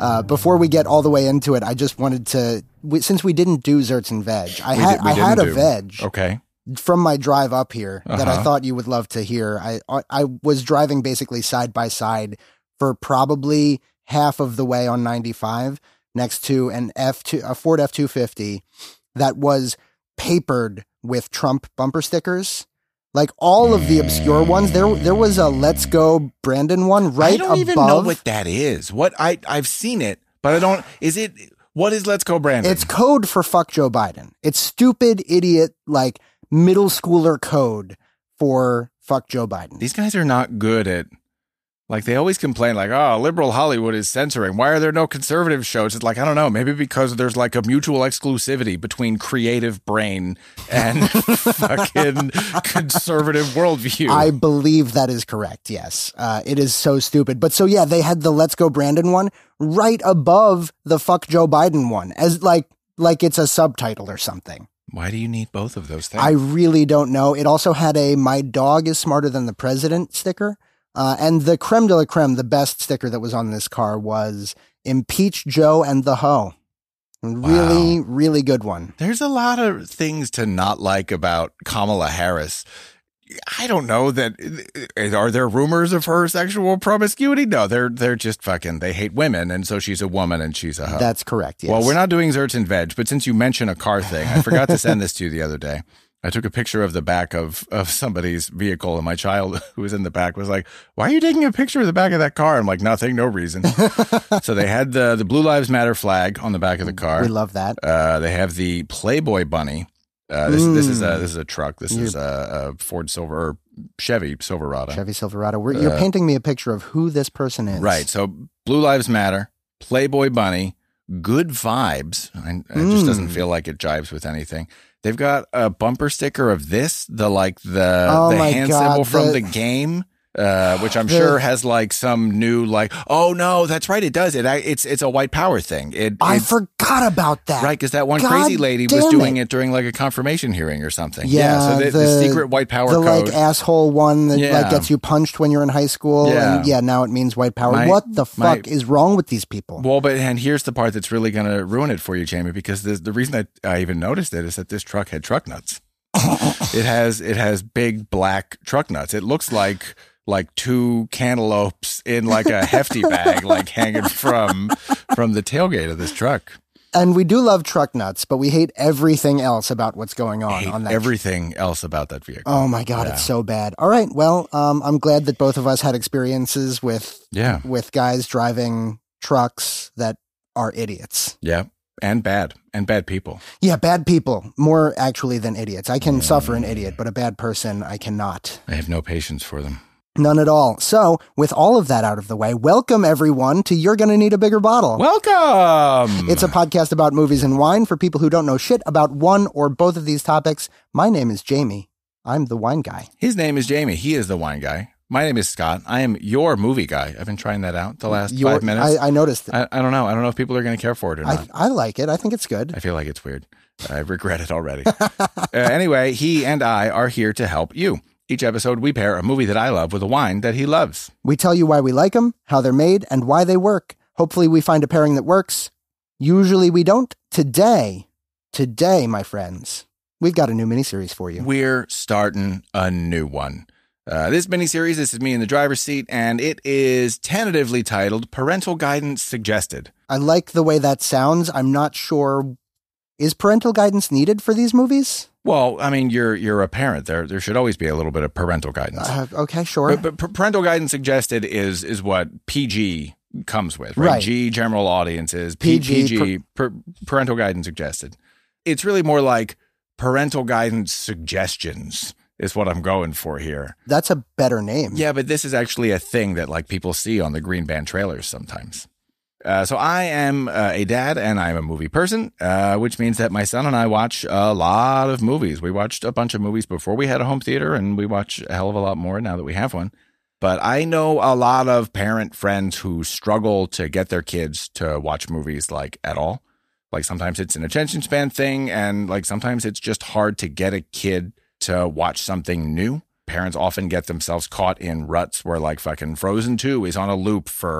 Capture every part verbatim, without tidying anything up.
Uh, before we get all the way into it, I just wanted to, we, since we didn't do Zerts and Veg, I We had did- we I had a didn't do. veg Okay. from my drive up here that I Uh-huh. thought you would love to hear. I I was driving basically side by side for probably half of the way on ninety-five next to an F two, a Ford F two fifty that was papered with Trump bumper stickers. Like all of the obscure ones, there there was a "Let's Go Brandon" one right I don't above. even know what that is. What I I've seen it, but I don't. Is it? What is Let's Go Brandon? It's code for "fuck Joe Biden." It's stupid, idiot, like middle schooler code for "fuck Joe Biden." These guys are not good at. Like, they always complain, like, oh, liberal Hollywood is censoring. Why are there no conservative shows? It's like, I don't know, maybe because there's like a mutual exclusivity between creative brain and fucking conservative worldview. I believe that is correct. Yes. Uh, it is so stupid. But so, yeah, they had the "Let's Go Brandon" one right above the "fuck Joe Biden" one as like, like it's a subtitle or something. Why do you need both of those things? I really don't know. It also had a "My dog is smarter than the president" sticker. Uh, and the creme de la creme, the best sticker that was on this car was "Impeach Joe and the Hoe." Really, Wow. really good one. There's a lot of things to not like about Kamala Harris. I don't know that. Are there rumors of her sexual promiscuity? No, they're they're just fucking. They hate women, and so she's a woman and she's a hoe. That's correct. Yes. Well, we're not doing Zerts and Veg, but since you mentioned a car thing, I forgot to send this to you the other day. I took a picture of the back of, of somebody's vehicle, and my child who was in the back was like, why are you taking a picture of the back of that car? I'm like, nothing, no reason. So they had the, the Blue Lives Matter flag on the back of the car. We love that. Uh, they have the Playboy bunny. Uh, this, Mm. this is a this is a truck. This You're- is a, a Ford Silver or Chevy Silverado. Chevy Silverado. We're, you're Uh, painting me a picture of who this person is. Right. So Blue Lives Matter, Playboy bunny, good vibes. I, it just doesn't Mm. feel like it jives with anything. They've got a bumper sticker of this, the like the Oh the my hand God, symbol from the- the game. Uh, which I'm The- sure has like some new like, oh no, that's right, it does. It it's it's a white power thing. It I it's- forgot about that. Right, because that one God crazy lady was damn doing it. it during like a confirmation hearing or something. Yeah, so the, the, the- secret white power The code. like asshole one that Yeah. like gets you punched when you're in high school. Yeah. And yeah, now it means white power. My- what the my- fuck is wrong with these people? Well, but and here's the part that's really going to ruin it for you, Jamie, because the the reason I, I even noticed it is that this truck had truck nuts. it has it has big black truck nuts. It looks like like two cantaloupes in like a hefty bag, like hanging from from the tailgate of this truck. And we do love truck nuts, but we hate everything else about what's going on I hate on that. everything else about that vehicle. Oh my God, Yeah. it's so bad. All right, well, um, I'm glad that both of us had experiences with Yeah, with guys driving trucks that are idiots. yeah, and bad and bad people. Yeah, bad people, more actually than idiots. I can suffer an idiot, but a bad person, I cannot. I have no patience for them. None at all. So, with all of that out of the way, welcome everyone to You're Gonna Need a Bigger Bottle. Welcome. It's a podcast about movies and wine for people who don't know shit about one or both of these topics. My name is Jamie. I'm the wine guy. His name is Jamie. He is the wine guy. My name is Scott. I am your movie guy. I've been trying that out the last Your- five minutes. I, I noticed it. I, I don't know. I don't know if people are going to care for it or I, not. I like it. I think it's good. I feel like it's weird. I regret it already. uh, anyway, he and I are here to help you. Each episode, we pair a movie that I love with a wine that he loves. We tell you why we like them, how they're made, and why they work. Hopefully we find a pairing that works. Usually we don't. Today, today, my friends, we've got a new miniseries for you. We're starting a new one. Uh, this miniseries, this is me in the driver's seat, and it is tentatively titled Parental Guidance Suggested. I like the way that sounds. I'm not sure. Is parental guidance needed for these movies? Well, I mean, you're you're a parent. There there should always be a little bit of parental guidance. Uh, okay, sure. But, but parental guidance suggested is is what P G comes with, right? Right. G, general audiences, P, P G, PG, per, parental guidance suggested. It's really more like parental guidance suggestions is what I'm going for here. That's a better name. Yeah, but this is actually a thing that like people see on the Green Band trailers sometimes. Uh, so I am uh, a dad and I'm a movie person, uh, which means that my son and I watch a lot of movies. We watched a bunch of movies before we had a home theater, and we watch a hell of a lot more now that we have one. But I know a lot of parent friends who struggle to get their kids to watch movies like at all. Like sometimes it's an attention span thing, and like sometimes it's just hard to get a kid to watch something new. Parents often get themselves caught in ruts where like fucking Frozen two is on a loop for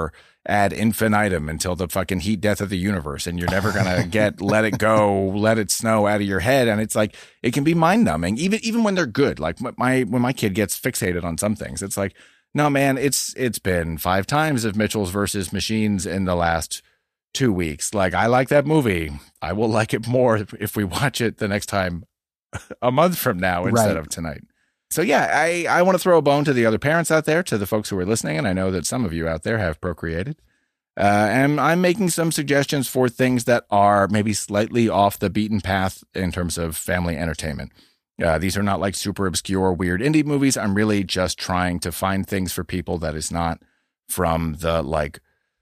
ad infinitum until the fucking heat death of the universe, and you're never gonna get Let It Go, Let It Snow out of your head. And it's like, it can be mind numbing, even even when they're good. Like my when my kid gets fixated on some things, it's like, no man, it's it's been five times of Mitchell's versus Machines in the last two weeks. Like, I like that movie. I will like it more if we watch it the next time a month from now instead Right. of tonight. So yeah, I, I want to throw a bone to the other parents out there, to the folks who are listening, and I know that some of you out there have procreated. Uh, and I'm making some suggestions for things that are maybe slightly off the beaten path in terms of family entertainment. Uh, these are not like super obscure, weird indie movies. I'm really just trying to find things for people that is not from the like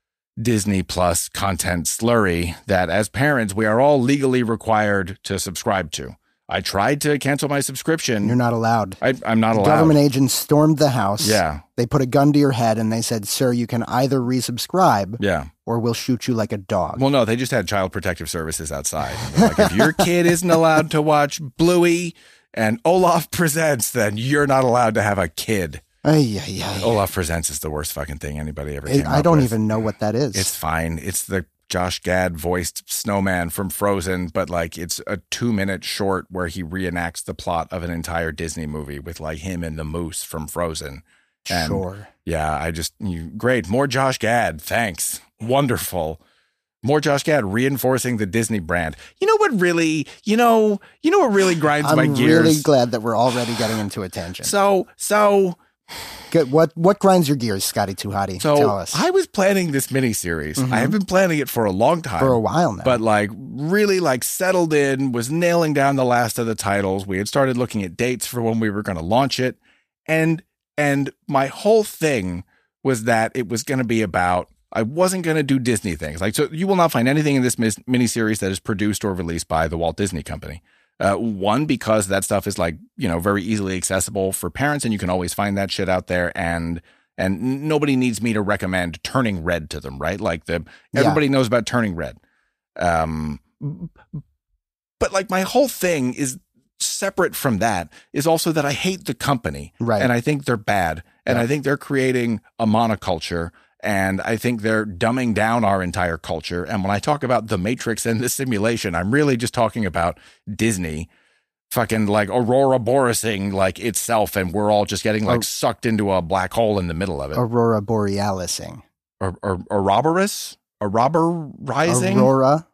Disney Plus content slurry that as parents, we are all legally required to subscribe to. I tried to cancel my subscription. You're not allowed. I, I'm not The allowed. government agents stormed the house. Yeah. They put a gun to your head and they said, sir, you can either resubscribe Yeah. or we'll shoot you like a dog. Well, no, they just had Child Protective Services outside. They're like, if your kid isn't allowed to watch Bluey and Olaf Presents, then you're not allowed to have a kid. Ay, ay, ay. Olaf Presents is the worst fucking thing anybody ever It- came I up don't with. even know what that is. It's fine. It's the Josh Gad voiced snowman from Frozen, but like it's a two minute short where he reenacts the plot of an entire Disney movie with like him and the moose from Frozen. And sure. yeah, I just, you, great. More Josh Gad. Thanks. Wonderful. More Josh Gad reinforcing the Disney brand. You know what really, you know, you know what really grinds I'm my gears? really glad that we're already getting into a tangent. So, so, Good. What what grinds your gears, Scotty Too Hottie? so Tell us. I was planning this miniseries. Mhm. I have been planning it for a long time. For a while now. But like really like settled in, was nailing down the last of the titles. We had started looking at dates for when we were going to launch it. And, and my whole thing was that it was going to be about, I wasn't going to do Disney things. Like, so you will not find anything in this mis- miniseries that is produced or released by the Walt Disney Company. Uh, one, because that stuff is like, you know, very easily accessible for parents and you can always find that shit out there. And, and nobody needs me to recommend Turning Red to them, right? Like the, Yeah. everybody knows about Turning Red. Um, but like my whole thing is separate from that is also that I hate the company. Right. And I think they're bad. And Yeah. I think they're creating a monoculture. And I think they're dumbing down our entire culture. And when I talk about the Matrix and the simulation, I'm really just talking about Disney fucking like Aurora Borising like itself. And we're all just getting like Or- sucked into a black hole in the middle of it. Aurora Borealising. Or, or, Ouroboros? Ouroborizing? Aurora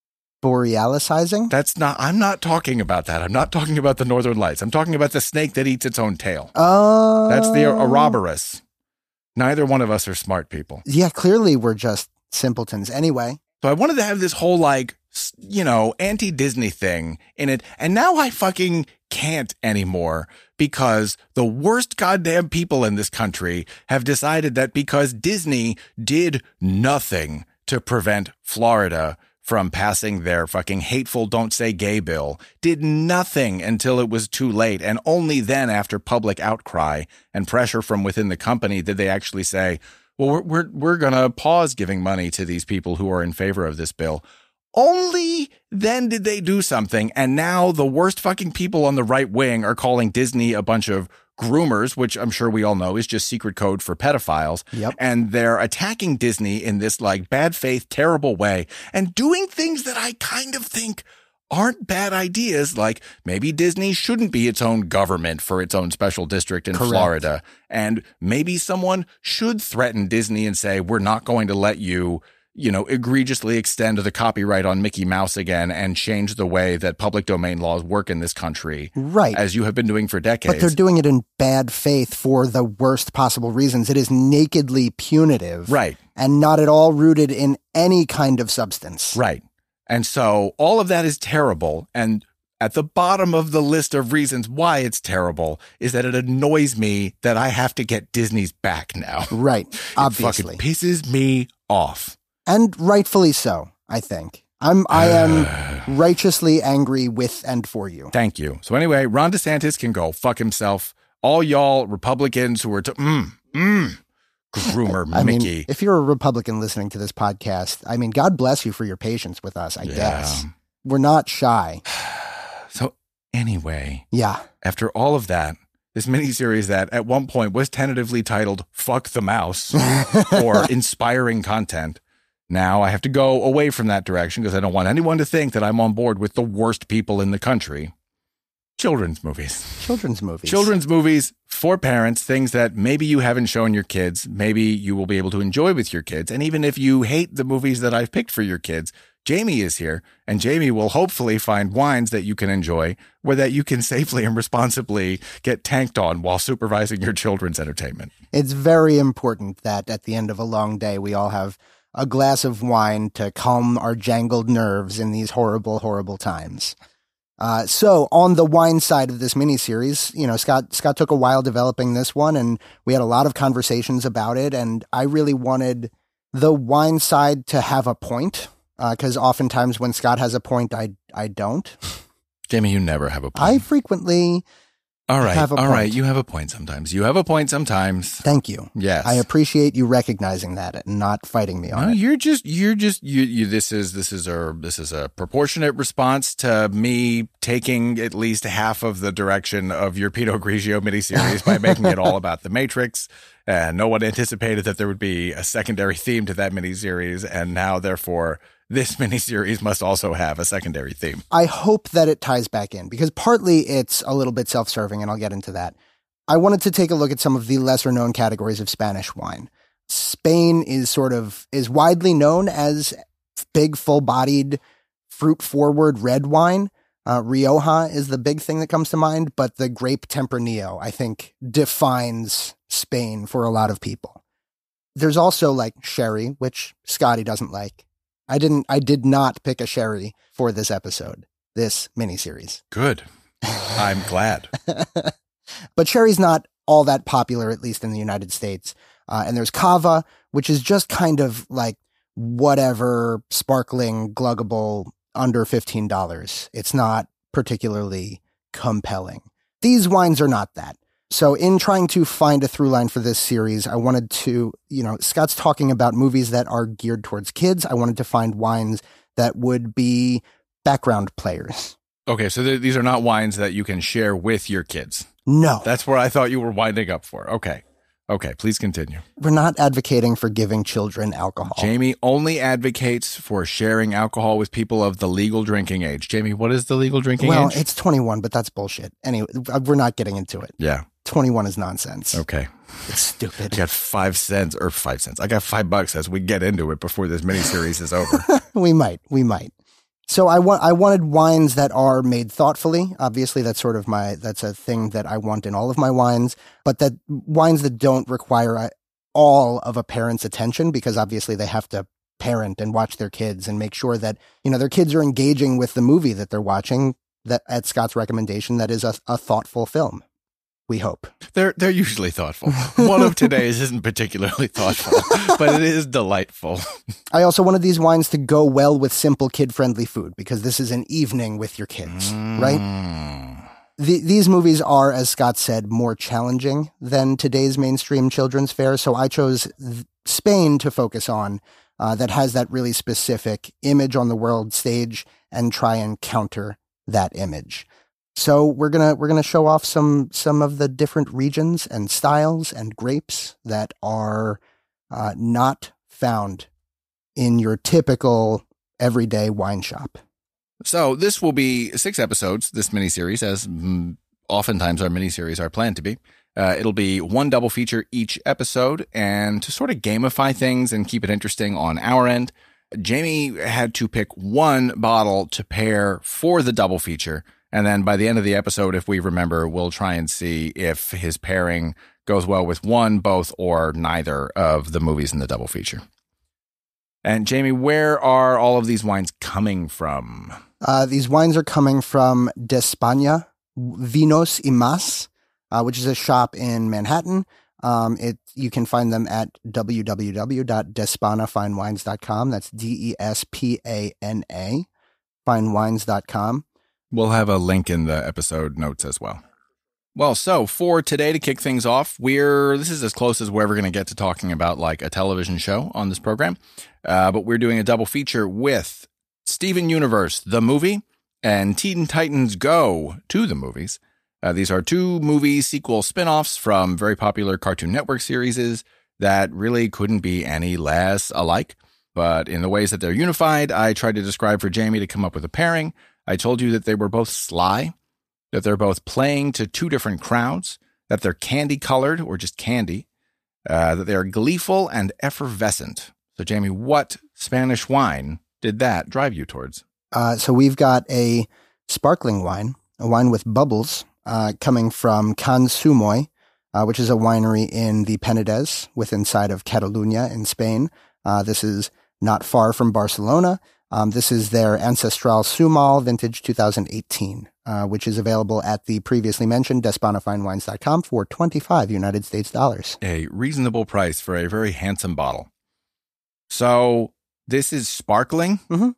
Borealisizing? That's not, I'm not talking about that. I'm not talking about the Northern Lights. I'm talking about the snake that eats its own tail. Oh. That's the Ouroboros. Neither one of us are smart people. Yeah, clearly we're just simpletons. Anyway. So I wanted to have this whole like, s- you know, anti-Disney thing in it. And now I fucking can't anymore because the worst goddamn people in this country have decided that because Disney did nothing to prevent Florida from passing their fucking hateful Don't Say Gay bill, did nothing until it was too late. And only then, after public outcry and pressure from within the company, did they actually say, well, we're, we're, we're going to pause giving money to these people who are in favor of this bill. Only then did they do something. And now the worst fucking people on the right wing are calling Disney a bunch of groomers, which I'm sure we all know is just secret code for pedophiles. Yep. And they're attacking Disney in this like bad faith, terrible way and doing things that I kind of think aren't bad ideas. Like maybe Disney shouldn't be its own government for its own special district in Correct. Florida. And maybe someone should threaten Disney and say, we're not going to let you, you know, egregiously extend the copyright on Mickey Mouse again and change the way that public domain laws work in this country, Right. as you have been doing for decades. But they're doing it in bad faith for the worst possible reasons. It is nakedly punitive. Right. And not at all rooted in any kind of substance. Right. And so all of that is terrible. And at the bottom of the list of reasons why it's terrible is that it annoys me that I have to get Disney's back now. Right. It Obviously. fucking pisses me off. And rightfully so, I think. I'm I am righteously angry with and for you. Thank you. So anyway, Ron DeSantis can go fuck himself. All y'all Republicans who are to mm, mm, groomer I Mickey. mean, if you're a Republican listening to this podcast, I mean, God bless you for your patience with us, I Yeah. guess. We're not shy. So anyway, Yeah. after all of that, this miniseries that at one point was tentatively titled Fuck the Mouse or Inspiring Content. Now I have to go away from that direction because I don't want anyone to think that I'm on board with the worst people in the country. Children's movies. Children's movies. Children's movies for parents, things that maybe you haven't shown your kids, maybe you will be able to enjoy with your kids. And even if you hate the movies that I've picked for your kids, Jamie is here, and Jamie will hopefully find wines that you can enjoy where that you can safely and responsibly get tanked on while supervising your children's entertainment. It's very important that at the end of a long day, we all have a glass of wine to calm our jangled nerves in these horrible, horrible times. Uh, so on the wine side of this miniseries, you know, Scott, Scott took a while developing this one, and we had a lot of conversations about it. And I really wanted the wine side to have a point, uh, cause oftentimes when Scott has a point, I, I don't. Jamie, you never have a point. I frequently all right, have a all point. right. You have a point sometimes. You have a point sometimes. Thank you. Yes. I appreciate you recognizing that and not fighting me on no, it. you're just, you're just, you, you, this is, this is a, this is a proportionate response to me taking at least half of the direction of your Pinot Grigio miniseries by making it all about the Matrix. And no one anticipated that there would be a secondary theme to that miniseries. And now, therefore, this miniseries must also have a secondary theme. I hope that it ties back in because partly it's a little bit self-serving, and I'll get into that. I wanted to take a look at some of the lesser known categories of Spanish wine. Spain is sort of, is widely known as big, full-bodied, fruit-forward red wine. Uh, Rioja is the big thing that comes to mind, but the grape Tempranillo, I think, defines Spain for a lot of people. There's also like sherry, which Scotty doesn't like. I didn't, I did not pick a sherry for this episode, this miniseries. Good. I'm glad. But sherry's not all that popular, at least in the United States. Uh, and there's cava, which is just kind of like whatever sparkling, gluggable, under fifteen dollars. It's not particularly compelling. These wines are not that. So in trying to find a through line for this series, I wanted to, you know, Scott's talking about movies that are geared towards kids. I wanted to find wines that would be background players. Okay, so th- these are not wines that you can share with your kids. No. That's where I thought you were winding up for. Okay. Okay, please continue. We're not advocating for giving children alcohol. Jamie only advocates for sharing alcohol with people of the legal drinking age. Jamie, what is the legal drinking well, age? Well, it's twenty-one, but that's bullshit. Anyway, we're not getting into it. Yeah. twenty-one is nonsense. Okay. It's stupid. I got five cents or five cents. I got five bucks as we get into it before this miniseries is over. we might. We might. So I want, I wanted wines that are made thoughtfully. Obviously, that's sort of my, that's a thing that I want in all of my wines, but that wines that don't require all of a parent's attention, because obviously they have to parent and watch their kids and make sure that, you know, their kids are engaging with the movie that they're watching, that at Scott's recommendation, that is a, a thoughtful film. We hope. They're they're usually thoughtful. One of today's isn't particularly thoughtful, but it is delightful. I also wanted these wines to go well with simple kid-friendly food, because this is an evening with your kids, mm. right? The, these movies are, as Scott said, more challenging than today's mainstream children's fare, so I chose Spain to focus on, uh, that has that really specific image on the world stage, and try and counter that image. So we're gonna we're gonna show off some some of the different regions and styles and grapes that are uh, not found in your typical everyday wine shop. So this will be six episodes, this miniseries, as mm, oftentimes our miniseries are planned to be. Uh, it'll be one double feature each episode, and to sort of gamify things and keep it interesting on our end, Jamie had to pick one bottle to pair for the double feature. And then by the end of the episode, if we remember, we'll try and see if his pairing goes well with one, both, or neither of the movies in the double feature. And Jamie, where are all of these wines coming from? Uh, these wines are coming from D'España, Vinos y Más, uh, which is a shop in Manhattan. Um, it you can find them at w w w dot despana fine wines dot com. That's D E S P A N A, fine wines dot com. We'll have a link in the episode notes as well. Well, so for today, to kick things off, we're this is as close as we're ever going to get to talking about like a television show on this program. Uh, but we're doing a double feature with Steven Universe, the movie, and Teen Titans Go, to the movies. Uh, these are two movie sequel spin-offs from very popular Cartoon Network series that really couldn't be any less alike. But in the ways that they're unified, I tried to describe for Jamie to come up with a pairing. I told you that they were both sly, that they're both playing to two different crowds, that they're candy-colored or just candy, uh, that they're gleeful and effervescent. So, Jamie, what Spanish wine did that drive you towards? Uh, so we've got a sparkling wine, a wine with bubbles, uh, coming from Can Sumoy, uh, which is a winery in the Penedès, with inside of Catalunya in Spain. Uh, this is not far from Barcelona. Um, this is their Ancestral Sumal Vintage two thousand eighteen, uh, which is available at the previously mentioned despana fine wines dot com for twenty-five United States dollars. A reasonable price for a very handsome bottle. So this is sparkling? Mm-hmm.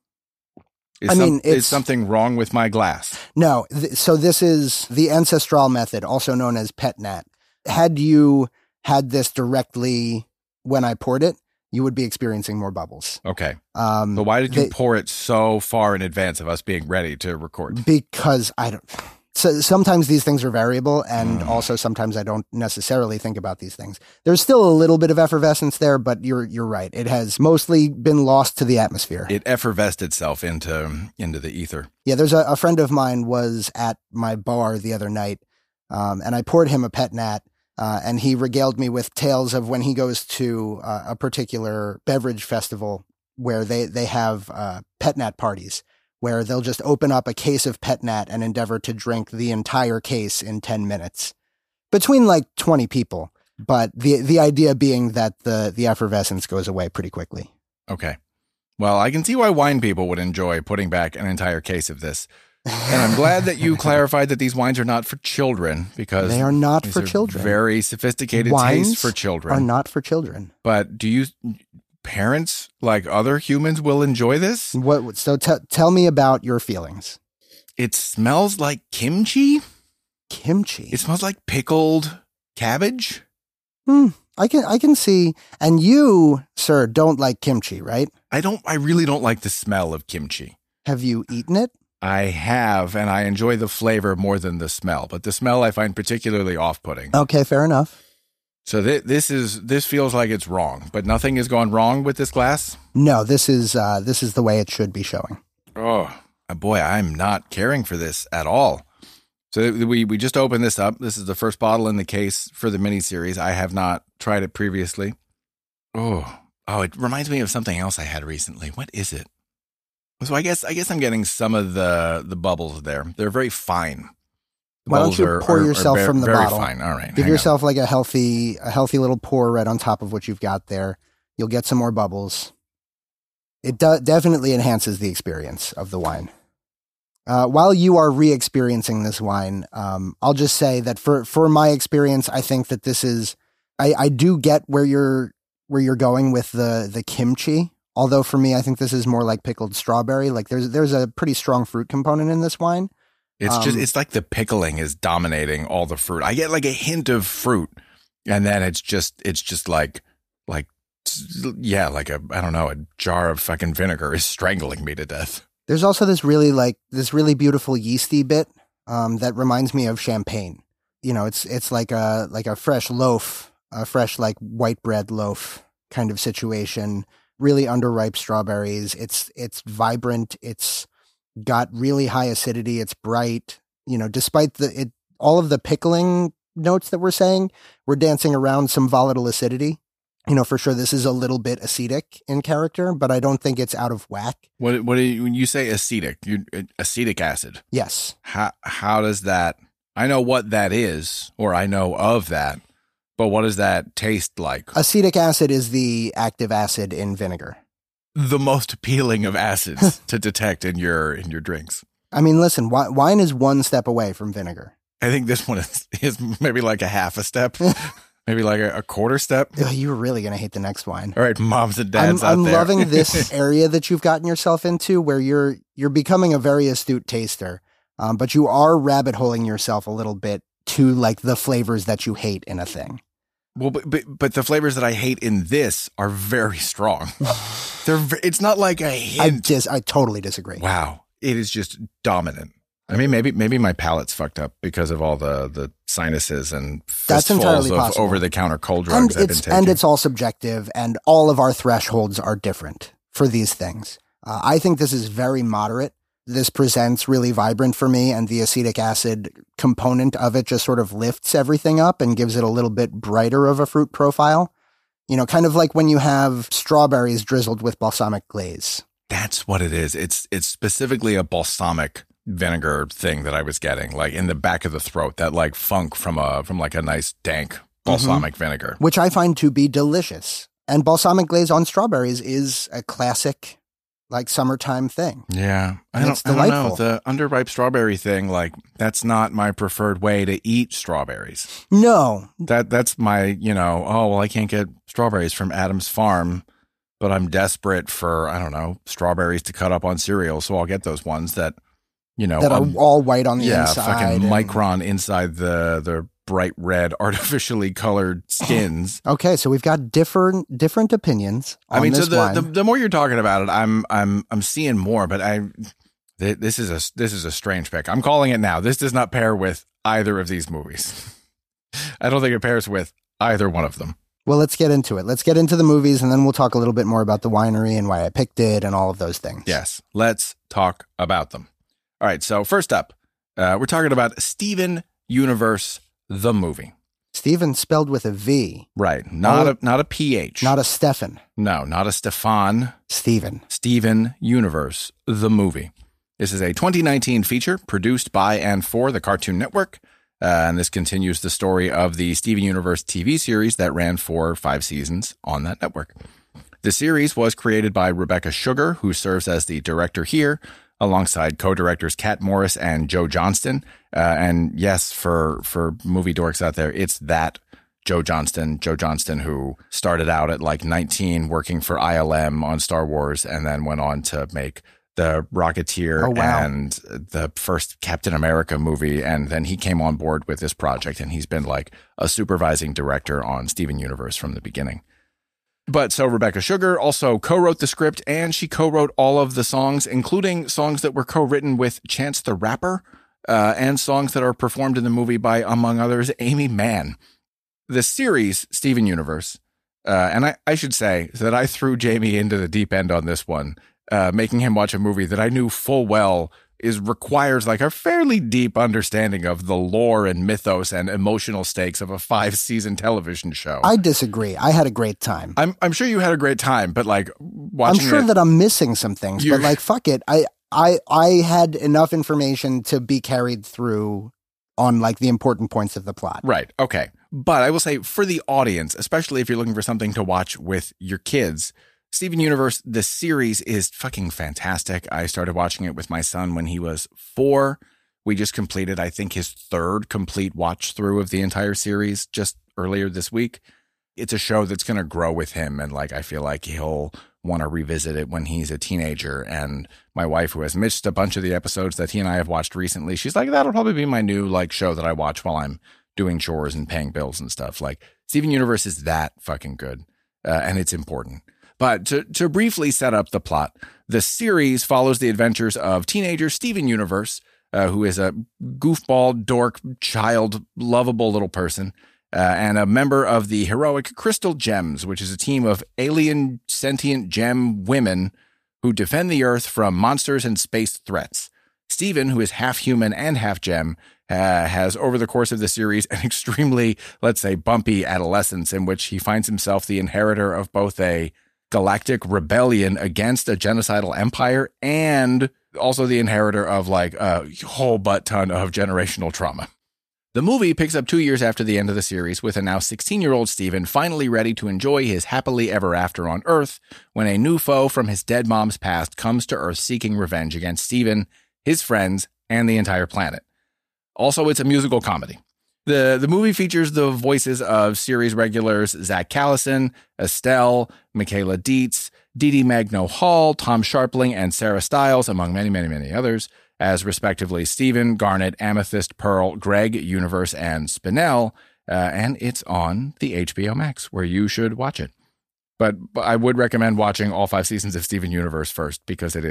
Is, I some, mean, it's, is something wrong with my glass? No. Th- so this is the Ancestral method, also known as Pet Nat. Had you had this directly when I poured it, you would be experiencing more bubbles. Okay. Um, but why did you they, pour it so far in advance of us being ready to record? Because I don't... So sometimes these things are variable, and mm. also sometimes I don't necessarily think about these things. There's still a little bit of effervescence there, but you're you're right. It has mostly been lost to the atmosphere. It effervesced itself into into the ether. Yeah, there's a, a friend of mine was at my bar the other night, um, and I poured him a Pet Nat, uh, and he regaled me with tales of when he goes to uh, a particular beverage festival where they, they have uh, Pet Nat parties, where they'll just open up a case of Pet Nat and endeavor to drink the entire case in ten minutes between like twenty people. But the the idea being that the, the effervescence goes away pretty quickly. Okay. Well, I can see why wine people would enjoy putting back an entire case of this. And I'm glad that you clarified that these wines are not for children, because they are not these for are children. Very sophisticated Wines taste for children. Are not for children. But do you... parents, like other humans, will enjoy this? What? So t- tell me about your feelings. It smells like kimchi. Kimchi. It smells like pickled cabbage. Hmm. I can I can see. And you, sir, don't like kimchi, right? I don't. I really don't like the smell of kimchi. Have you eaten it? I have, and I enjoy the flavor more than the smell. But the smell I find particularly off-putting. Okay, fair enough. So th- this is this feels like it's wrong, but nothing has gone wrong with this glass? No, this is uh, this is the way it should be showing. Oh, boy, I'm not caring for this at all. So we, we just opened this up. This is the first bottle in the case for the miniseries. I have not tried it previously. Oh, oh, it reminds me of something else I had recently. What is it? So I guess I guess I'm getting some of the, the bubbles there. They're very fine. Why don't you pour are, yourself are, are from the very bottle? Fine. All right. Give yourself on. like a healthy, a healthy little pour right on top of what you've got there. You'll get some more bubbles. It do- definitely enhances the experience of the wine. Uh, while you are re-experiencing this wine, um, I'll just say that for, for my experience, I think that this is, I, I do get where you're, where you're going with the, the kimchi. Although for me, I think this is more like pickled strawberry. Like there's, there's a pretty strong fruit component in this wine. It's um, just, it's like the pickling is dominating all the fruit. I get like a hint of fruit, and then it's just, it's just like, like, yeah, like a, I don't know, a jar of fucking vinegar is strangling me to death. There's also this really like, this really beautiful yeasty bit, um, that reminds me of champagne. You know, it's, it's like a, like a fresh loaf, a fresh like white bread loaf kind of situation, really underripe strawberries. It's, it's vibrant. It's got really high acidity. It's bright, you know, despite the, it, all of the pickling notes that we're saying, we're dancing around some volatile acidity. You know, for sure, this is a little bit acetic in character, but I don't think it's out of whack. What, what do you, when you say acetic, you, acetic acid? Yes. How, how does that, I know what that is, or I know of that, but what does that taste like? Acetic acid is the active acid in vinegar. The most appealing of acids to detect in your in your drinks. I mean, listen, wi- wine is one step away from vinegar. I think this one is, is maybe like a half a step, maybe like a, a quarter step. Ugh, you're really going to hate the next wine. All right, moms and dads I'm, out I'm there. I'm loving this area that you've gotten yourself into where you're you're becoming a very astute taster, um, but you are rabbit holing yourself a little bit to like the flavors that you hate in a thing. Well, but, but but the flavors that I hate in this are very strong. They're. It's not like a hint. I just I totally disagree. Wow, it is just dominant. I mean, maybe maybe my palate's fucked up because of all the, the sinuses and That's fistfuls entirely of possible. over-the-counter cold And drugs I've been it's, taking. and it's all subjective, and all of our thresholds are different for these things. Uh, I think this is very moderate. This presents really vibrant for me, and the acetic acid component of it just sort of lifts everything up and gives it a little bit brighter of a fruit profile. You know, kind of like when you have strawberries drizzled with balsamic glaze. That's what it is. It's it's specifically a balsamic vinegar thing that I was getting, like in the back of the throat, that like funk from a from like a nice dank balsamic mm-hmm. vinegar, which I find to be delicious. And balsamic glaze on strawberries is a classic, like, summertime thing. Yeah, I don't, I don't know. The underripe strawberry thing, like, that's not my preferred way to eat strawberries. No, that that's my, you know, oh well, I can't get strawberries from Adam's farm, but I'm desperate for, I don't know, strawberries to cut up on cereal, so I'll get those ones that, you know, that are um, all white on the yeah, inside. Yeah, fucking and... micron inside the the bright red, artificially colored skins. Okay, so we've got different different opinions on I mean, this so the, wine. the the more you're talking about it, I'm I'm I'm seeing more, but I th- this is a this is a strange pick. I'm calling it now. This does not pair with either of these movies. I don't think it pairs with either one of them. Well, let's get into it. Let's get into the movies, and then we'll talk a little bit more about the winery and why I picked it and all of those things. Yes, let's talk about them. All right, so first up, uh, we're talking about Steven Universe, the movie. Steven spelled with a V. Right, not a not a P H. Not a Stefan. No, not a Stefan. Steven. Steven Universe, the movie. This is a twenty nineteen feature produced by and for the Cartoon Network, uh, and this continues the story of the Steven Universe T V series that ran for five seasons on that network. The series was created by Rebecca Sugar, who serves as the director here, alongside co-directors Kat Morris and Joe Johnston. Uh, and yes, for for movie dorks out there, it's that Joe Johnston. Joe Johnston, who started out at like nineteen working for I L M on Star Wars and then went on to make The Rocketeer oh, wow. and the first Captain America movie. And then he came on board with this project, and he's been like a supervising director on Steven Universe from the beginning. But so Rebecca Sugar also co-wrote the script, and she co-wrote all of the songs, including songs that were co-written with Chance the Rapper, uh, and songs that are performed in the movie by, among others, Amy Mann. The series, Steven Universe, uh, and I, I should say that I threw Jamie into the deep end on this one, uh, making him watch a movie that I knew full well is requires like a fairly deep understanding of the lore and mythos and emotional stakes of a five season television show. I disagree. I had a great time. I'm I'm sure you had a great time, but like watching I'm sure it, that I'm missing some things, but like fuck it. I I I had enough information to be carried through on like the important points of the plot. Right. Okay. But I will say for the audience, especially if you're looking for something to watch with your kids, Steven Universe, the series is fucking fantastic. I started watching it with my son when he was four. We just completed, I think, his third complete watch through of the entire series just earlier this week. It's a show that's going to grow with him. And like, I feel like he'll want to revisit it when he's a teenager. And my wife, who has missed a bunch of the episodes that he and I have watched recently, she's like, that'll probably be my new like show that I watch while I'm doing chores and paying bills and stuff. Like Steven Universe is that fucking good. Uh, and it's important. But to, to briefly set up the plot, the series follows the adventures of teenager Steven Universe, uh, who is a goofball, dork, child, lovable little person, uh, and a member of the heroic Crystal Gems, which is a team of alien sentient gem women who defend the Earth from monsters and space threats. Steven, who is half human and half gem, uh, has, over the course of the series, an extremely, let's say, bumpy adolescence in which he finds himself the inheritor of both a galactic rebellion against a genocidal empire and also the inheritor of like a whole butt ton of generational trauma. The movie picks up two years after the end of the series with a now sixteen-year-old Steven finally ready to enjoy his happily ever after on Earth when a new foe from his dead mom's past comes to Earth seeking revenge against Steven, his friends, and the entire planet. Also, it's a musical comedy. The the movie features the voices of series regulars Zach Callison, Estelle, Michaela Dietz, Dee Dee Magno Hall, Tom Sharpling, and Sarah Stiles, among many, many, many others, as respectively Steven, Garnet, Amethyst, Pearl, Greg, Universe, and Spinell. Uh, and it's on the H B O Max, where you should watch it. But, but I would recommend watching all five seasons of Steven Universe first, because it is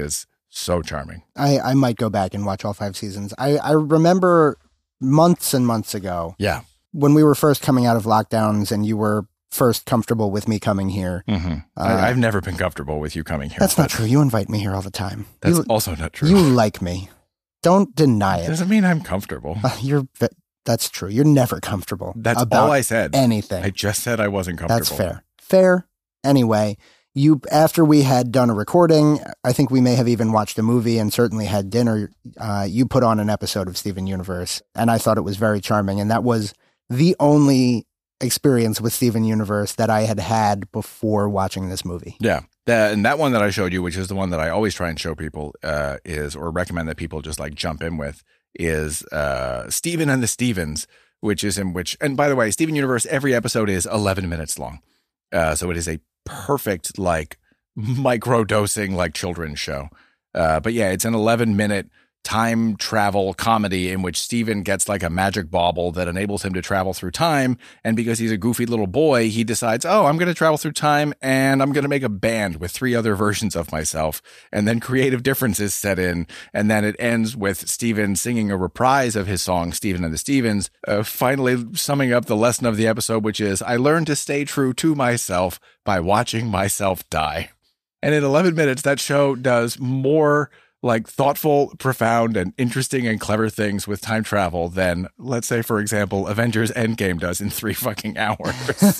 So charming. I, I might go back and watch all five seasons. I, I remember months and months ago. Yeah. When we were first coming out of lockdowns and you were first comfortable with me coming here. Mm-hmm. Uh, I, I've never been comfortable with you coming here. That's not true. You invite me here all the time. That's you, also not true. You like me. Don't deny it. Doesn't mean I'm comfortable. Uh, you're. That's true. You're never comfortable. That's about all I said. Anything. I just said I wasn't comfortable. That's fair. Fair. Anyway, you after we had done a recording, I think we may have even watched a movie and certainly had dinner. Uh, you put on an episode of Steven Universe, and I thought it was very charming. And that was the only experience with Steven Universe that I had had before watching this movie. Yeah. That, and that one that I showed you, which is the one that I always try and show people, uh, is, or recommend that people just like jump in with, is uh, Steven and the Stevens, which is in which, and by the way, Steven Universe, every episode is eleven minutes long. Uh, so it is a perfect, like, micro dosing, like, children's show. Uh, but yeah, it's an eleven minute time travel comedy in which Steven gets like a magic bauble that enables him to travel through time. And because he's a goofy little boy, he decides, oh, I'm going to travel through time and I'm going to make a band with three other versions of myself. And then creative differences set in. And then it ends with Steven singing a reprise of his song, Steven and the Stevens, uh, finally summing up the lesson of the episode, which is, I learned to stay true to myself by watching myself die. And in eleven minutes, that show does more like thoughtful, profound, and interesting and clever things with time travel than, let's say, for example, Avengers Endgame does in three fucking hours.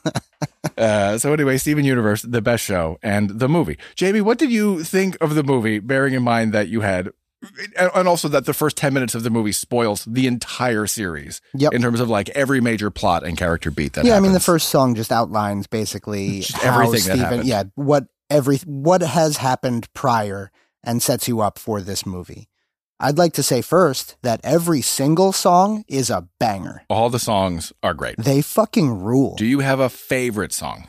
uh, so anyway, Steven Universe, the best show, and the movie. Jamie, what did you think of the movie, bearing in mind that you had, and also that the first ten minutes of the movie spoils the entire series yep. in terms of like every major plot and character beat that Yeah, happens. I mean, the first song just outlines basically just how everything Steven, that happened. Yeah, what, every, what has happened prior and sets you up for this movie. I'd like to say first that every single song is a banger. All the songs are great. They fucking rule. Do you have a favorite song?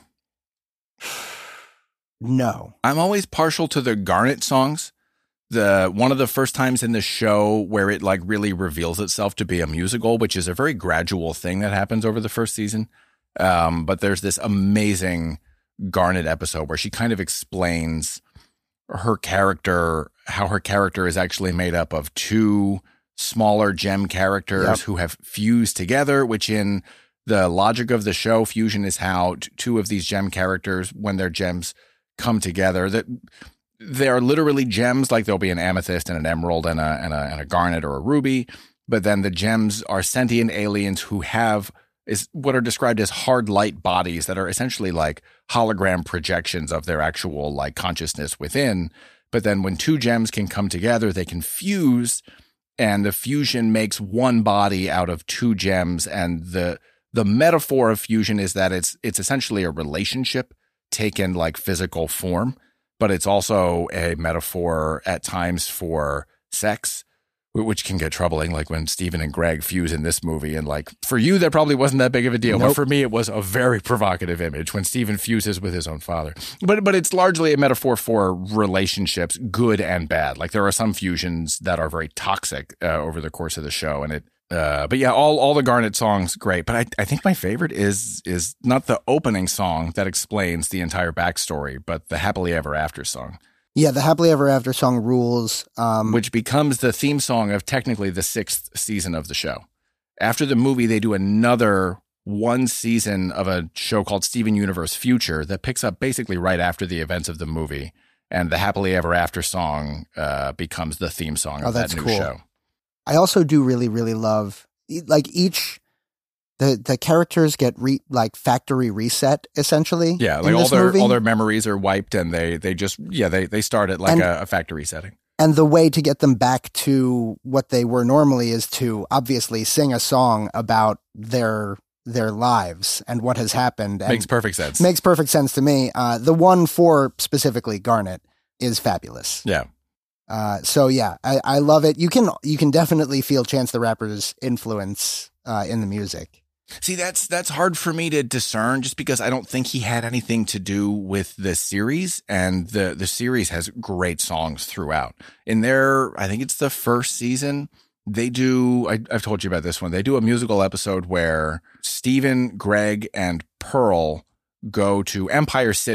No. I'm always partial to the Garnet songs. The one of the first times in the show where it like really reveals itself to be a musical, which is a very gradual thing that happens over the first season. Um, but there's this amazing Garnet episode where she kind of explains her character, how her character is actually made up of two smaller gem characters yep. who have fused together, which in the logic of the show, fusion is how t- two of these gem characters, when their gems come together, that they are literally gems, like there'll be an amethyst and an emerald and a, and a, and a garnet or a ruby. But then the gems are sentient aliens who have is what are described as hard light bodies that are essentially like hologram projections of their actual like consciousness within. But then when two gems can come together, they can fuse, and the fusion makes one body out of two gems. And the the metaphor of fusion is that it's it's essentially a relationship taken like physical form, but it's also a metaphor at times for sex, which can get troubling, like when Steven and Greg fuse in this movie. And like, for you, that probably wasn't that big of a deal. Nope. But for me, it was a very provocative image when Steven fuses with his own father. But but it's largely a metaphor for relationships, good and bad. Like there are some fusions that are very toxic uh, over the course of the show. And it, uh, but yeah, all, all the Garnet songs, great. But I, I think my favorite is, is not the opening song that explains the entire backstory, but the Happily Ever After song. Yeah, the Happily Ever After song rules. Um, Which becomes the theme song of technically the sixth season of the show. After the movie, they do another one season of a show called Steven Universe Future that picks up basically right after the events of the movie. And the Happily Ever After song uh, becomes the theme song oh, of that new cool. show. I also do really, really love, like each... The the characters get re, like factory reset essentially. Yeah, like all their movie. all their memories are wiped, and they they just yeah they they start at like and, a, a factory setting. And the way to get them back to what they were normally is to obviously sing a song about their their lives and what has happened. And makes perfect sense. Makes perfect sense to me. Uh, the one for specifically Garnet is fabulous. Yeah. Uh, so yeah, I, I love it. You can you can definitely feel Chance the Rapper's influence uh, in the music. See, that's that's hard for me to discern just because I don't think he had anything to do with the series, and the, the series has great songs throughout. In their, I think it's the first season, they do, I, I've told you about this one, they do a musical episode where Steven, Greg, and Pearl go to Empire City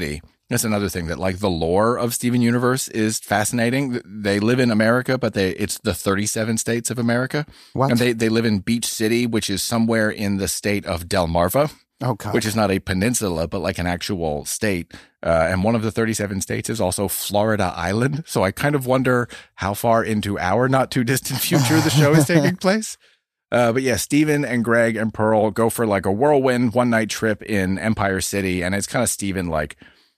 That's another thing that like the lore of Steven Universe is fascinating. They live in America, but they it's the thirty-seven states of America. What? And they, they live in Beach City, which is somewhere in the state of Delmarva. Oh, God. Which is not a peninsula, but like an actual state. Uh, and one of the thirty-seven states is also Florida Island. So I kind of wonder how far into our not too distant future the show is taking place. Uh, but yeah, Steven and Greg and Pearl go for like a whirlwind one night trip in Empire City. And it's kind of Steven like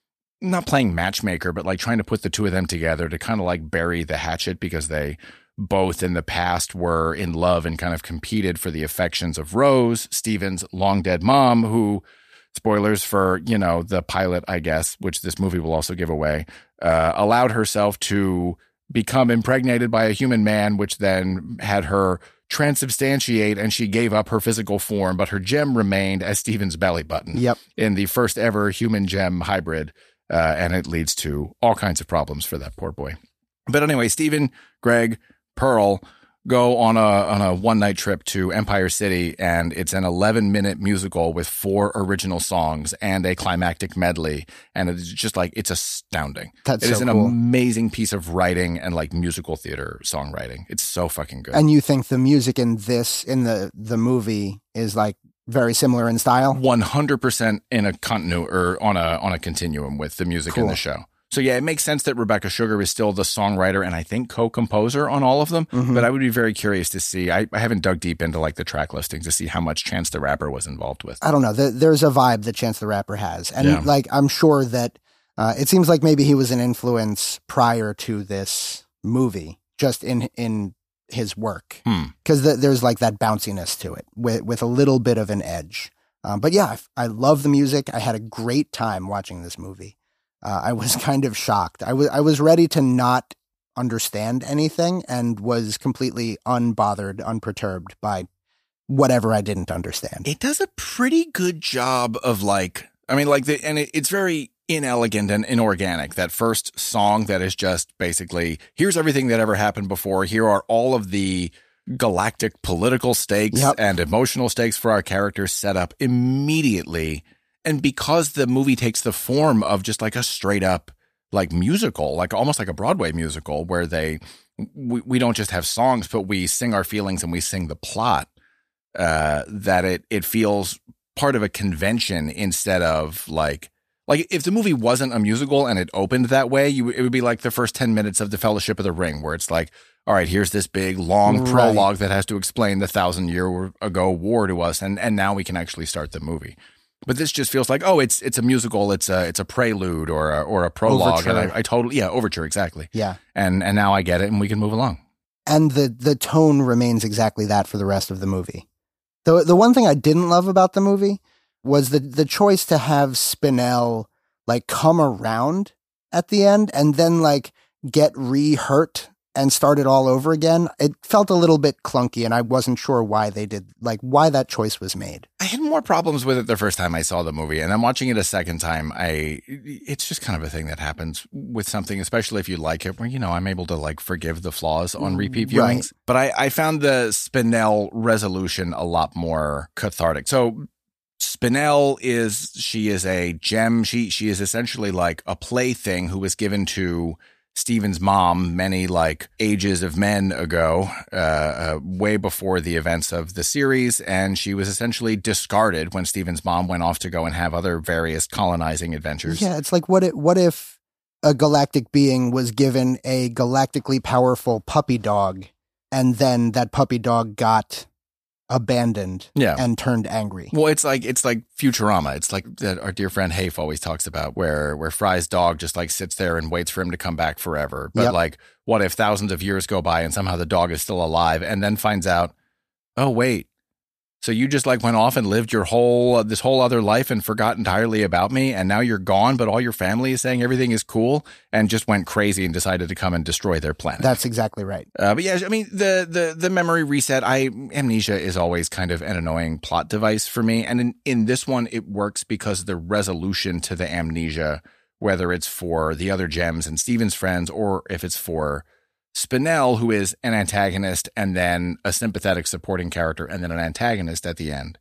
not playing matchmaker, but like trying to put the two of them together to kind of like bury the hatchet because they both in the past were in love and kind of competed for the affections of Rose, Steven's long dead mom, who, spoilers for, you know, the pilot, I guess, which this movie will also give away, uh, allowed herself to become impregnated by a human man, which then had her transubstantiate and she gave up her physical form, but her gem remained as Steven's belly button. Yep. In the first ever human gem hybrid. Uh, and it leads to all kinds of problems for that poor boy. But anyway, Steven, Greg, Pearl go on a on a one night trip to Empire City, and it's an eleven minute musical with four original songs and a climactic medley, and it's just like it's astounding. That's It so is an cool. amazing piece of writing and like musical theater songwriting. It's so fucking good. And you think the music in this in the the movie is like very similar in style? one hundred percent in a continu or on a on a continuum with the music in Cool. the show. So yeah, it makes sense that Rebecca Sugar is still the songwriter and I think co-composer on all of them. Mhm. But I would be very curious to see. I, I haven't dug deep into like the track listing to see how much Chance the Rapper was involved with. I don't know. There- There's a vibe that Chance the Rapper has. And Yeah. like, I'm sure that uh, it seems like maybe he was an influence prior to this movie, just in, in his work. Hmm. Because th- there's like that bounciness to it with, with a little bit of an edge. Um, but yeah, I, I love the music. I had a great time watching this movie. Uh, I was kind of shocked. I was I was ready to not understand anything and was completely unbothered, unperturbed by whatever I didn't understand. It does a pretty good job of like, I mean, like, the, and it, it's very inelegant and inorganic. That first song that is just basically, here's everything that ever happened before. Here are all of the galactic political stakes Yep. and emotional stakes for our characters set up immediately. And because the movie takes the form of just like a straight up like musical, like almost like a Broadway musical where they, we, we don't just have songs, but we sing our feelings and we sing the plot, uh, that it, it feels part of a convention instead of like, like if the movie wasn't a musical and it opened that way, you, it would be like the first ten minutes of the Fellowship of the Ring, where it's like, all right, here's this big long Right. prologue that has to explain the thousand year ago war to us. And, and now we can actually start the movie. But this just feels like, oh, it's it's a musical, it's a it's a prelude or a, or a prologue, Overture. and I, I totally yeah, overture exactly. Yeah. And and now I get it, and we can move along. And the the tone remains exactly that for the rest of the movie. The the one thing I didn't love about the movie was the the choice to have Spinell like come around at the end and then like get re-hurt and start it all over again. It felt a little bit clunky, and I wasn't sure why they did, like why that choice was made. I had more problems with it the first time I saw the movie, and I'm watching it a second time. I it's just kind of a thing that happens with something, especially if you like it, where, you know, I'm able to like forgive the flaws on repeat viewings. Right. But I, I found the Spinell resolution a lot more cathartic. So Spinell is, she is a gem. She she is essentially like a plaything who was given to Steven's mom many like ages of men ago, uh, uh, way before the events of the series. And she was essentially discarded when Steven's mom went off to go and have other various colonizing adventures. Yeah, it's like what it, what if a galactic being was given a galactically powerful puppy dog, and then that puppy dog got abandoned Yeah. and turned angry. Well, it's like it's like Futurama. It's like that our dear friend Hafe always talks about, where where Fry's dog just like sits there and waits for him to come back forever. But Yep. like, what if thousands of years go by and somehow the dog is still alive, and then finds out, oh wait, so you just like went off and lived your whole uh, this whole other life and forgot entirely about me, and now you're gone, but all your family is saying everything is cool, and just went crazy and decided to come and destroy their planet. That's exactly right. Uh, but yeah, I mean, the, the, the memory reset, I, amnesia is always kind of an annoying plot device for me. And in, in this one, it works because the resolution to the amnesia, whether it's for the other gems and Steven's friends, or if it's for Spinell, who is an antagonist and then a sympathetic supporting character and then an antagonist at the end.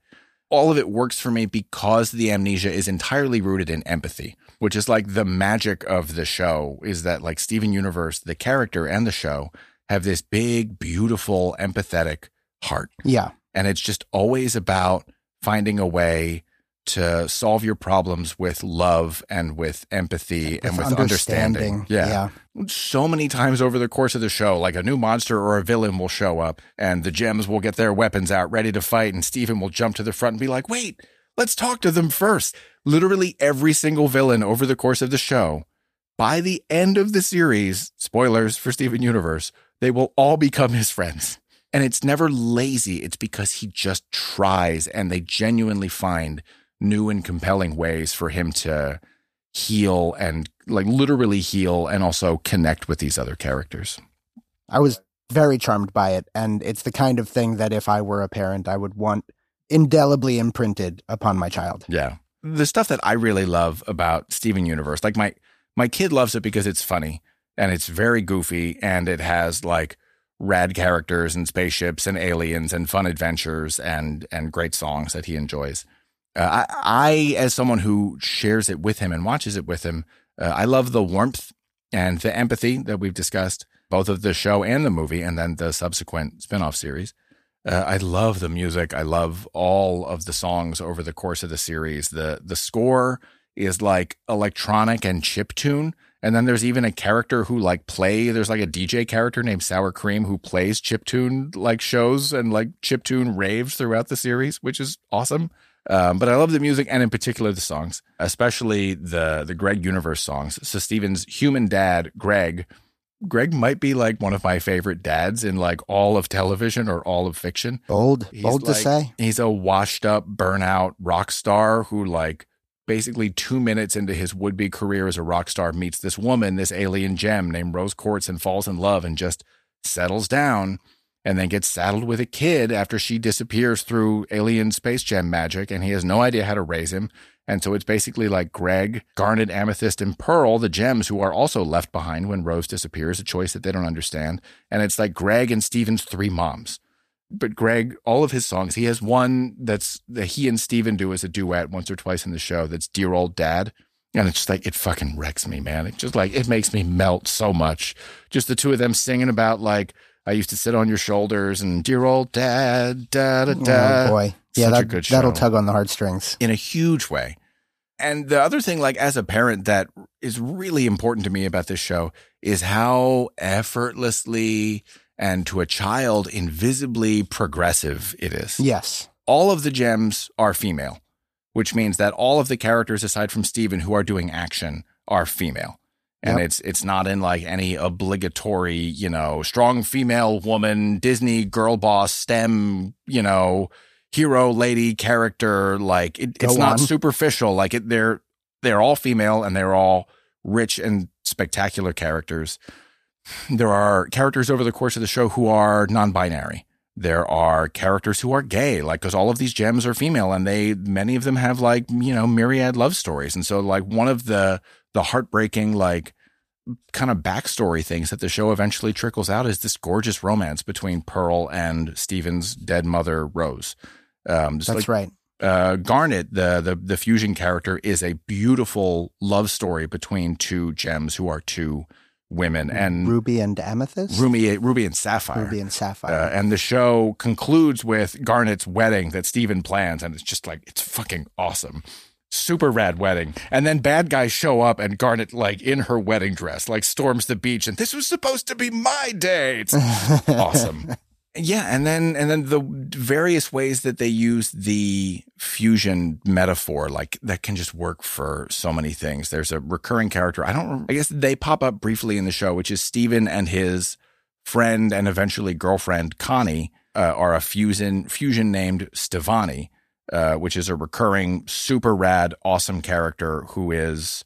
all of it works for me because the amnesia is entirely rooted in empathy, which is like the magic of the show is that like Steven Universe, the character and the show have this big, beautiful, empathetic heart. Yeah. And it's just always about finding a way to solve your problems with love and with empathy with and with understanding. understanding. Yeah. yeah. So many times over the course of the show, like a new monster or a villain will show up and the gems will get their weapons out ready to fight. And Steven will jump to the front and be like, wait, let's talk to them first. Literally every single villain over the course of the show, by the end of the series, spoilers for Steven Universe, they will all become his friends. And it's never lazy. It's because he just tries and they genuinely find new and compelling ways for him to heal and like literally heal and also connect with these other characters. I was very charmed by it. And it's the kind of thing that if I were a parent, I would want indelibly imprinted upon my child. Yeah. The stuff that I really love about Steven Universe, like my, my kid loves it because it's funny and it's very goofy and it has like rad characters and spaceships and aliens and fun adventures and, and great songs that he enjoys. Uh, I, I, as someone who shares it with him and watches it with him, uh, I love the warmth and the empathy that we've discussed, both of the show and the movie, and then the subsequent spinoff series. Uh, I love the music. I love all of the songs over the course of the series. The the score is like electronic and chiptune. And then there's even a character who like play, there's like a D J character named Sour Cream who plays chiptune like shows and like chiptune raves throughout the series, which is awesome. Um, but I love the music and in particular the songs, especially the the Greg Universe songs. So Steven's human dad, Greg, Greg might be like one of my favorite dads in like all of television or all of fiction. Bold, he's bold like, to say. He's a washed up, burnout rock star who like basically two minutes into his would-be career as a rock star meets this woman, this alien gem named Rose Quartz, and falls in love and just settles down. And then gets saddled with a kid after she disappears through alien space gem magic, and he has no idea how to raise him. And so it's basically like Greg, Garnet, Amethyst, and Pearl, the gems who are also left behind when Rose disappears, a choice that they don't understand. And it's like Greg and Steven's three moms. But Greg, all of his songs, he has one that's that he and Steven do as a duet once or twice in the show that's Dear Old Dad. And it's just like, it fucking wrecks me, man. It just like, it makes me melt so much. Just the two of them singing about like, I used to sit on your shoulders and dear old dad, da da da. Oh boy. Yeah, Such that, a good show. That'll tug on the heartstrings. In a huge way. And the other thing, like as a parent, that is really important to me about this show is how effortlessly and to a child invisibly progressive it is. Yes. All of the gems are female, which means that all of the characters aside from Steven who are doing action are female. And yep. it's it's not in like any obligatory, you know, strong female woman, Disney girl boss, STEM, you know, hero lady character. Like it, it's not superficial. Like it, they're they're all female and they're all rich and spectacular characters. There are characters over the course of the show who are non-binary. There are characters who are gay, like because all of these gems are female, and they many of them have like you know myriad love stories. And so like one of the the heartbreaking, like kind of backstory things that the show eventually trickles out is this gorgeous romance between Pearl and Steven's dead mother, Rose. Um, That's like, right. Uh, Garnet, the, the, the fusion character, is a beautiful love story between two gems who are two women, and Ruby and Amethyst, Ruby, Ruby and Sapphire, Ruby and Sapphire. Uh, and the show concludes with Garnet's wedding that Steven plans, and it's just like, it's fucking awesome. Super rad wedding. And then bad guys show up and Garnet, like in her wedding dress, like storms the beach and this was supposed to be my day. It's awesome. Yeah. And then, and then the various ways that they use the fusion metaphor, like that can just work for so many things. There's a recurring character. I don't, I guess they pop up briefly in the show, which is Steven and his friend and eventually girlfriend, Connie, uh, are a fusion, fusion named Stevani. Uh, which is a recurring, super rad, awesome character who is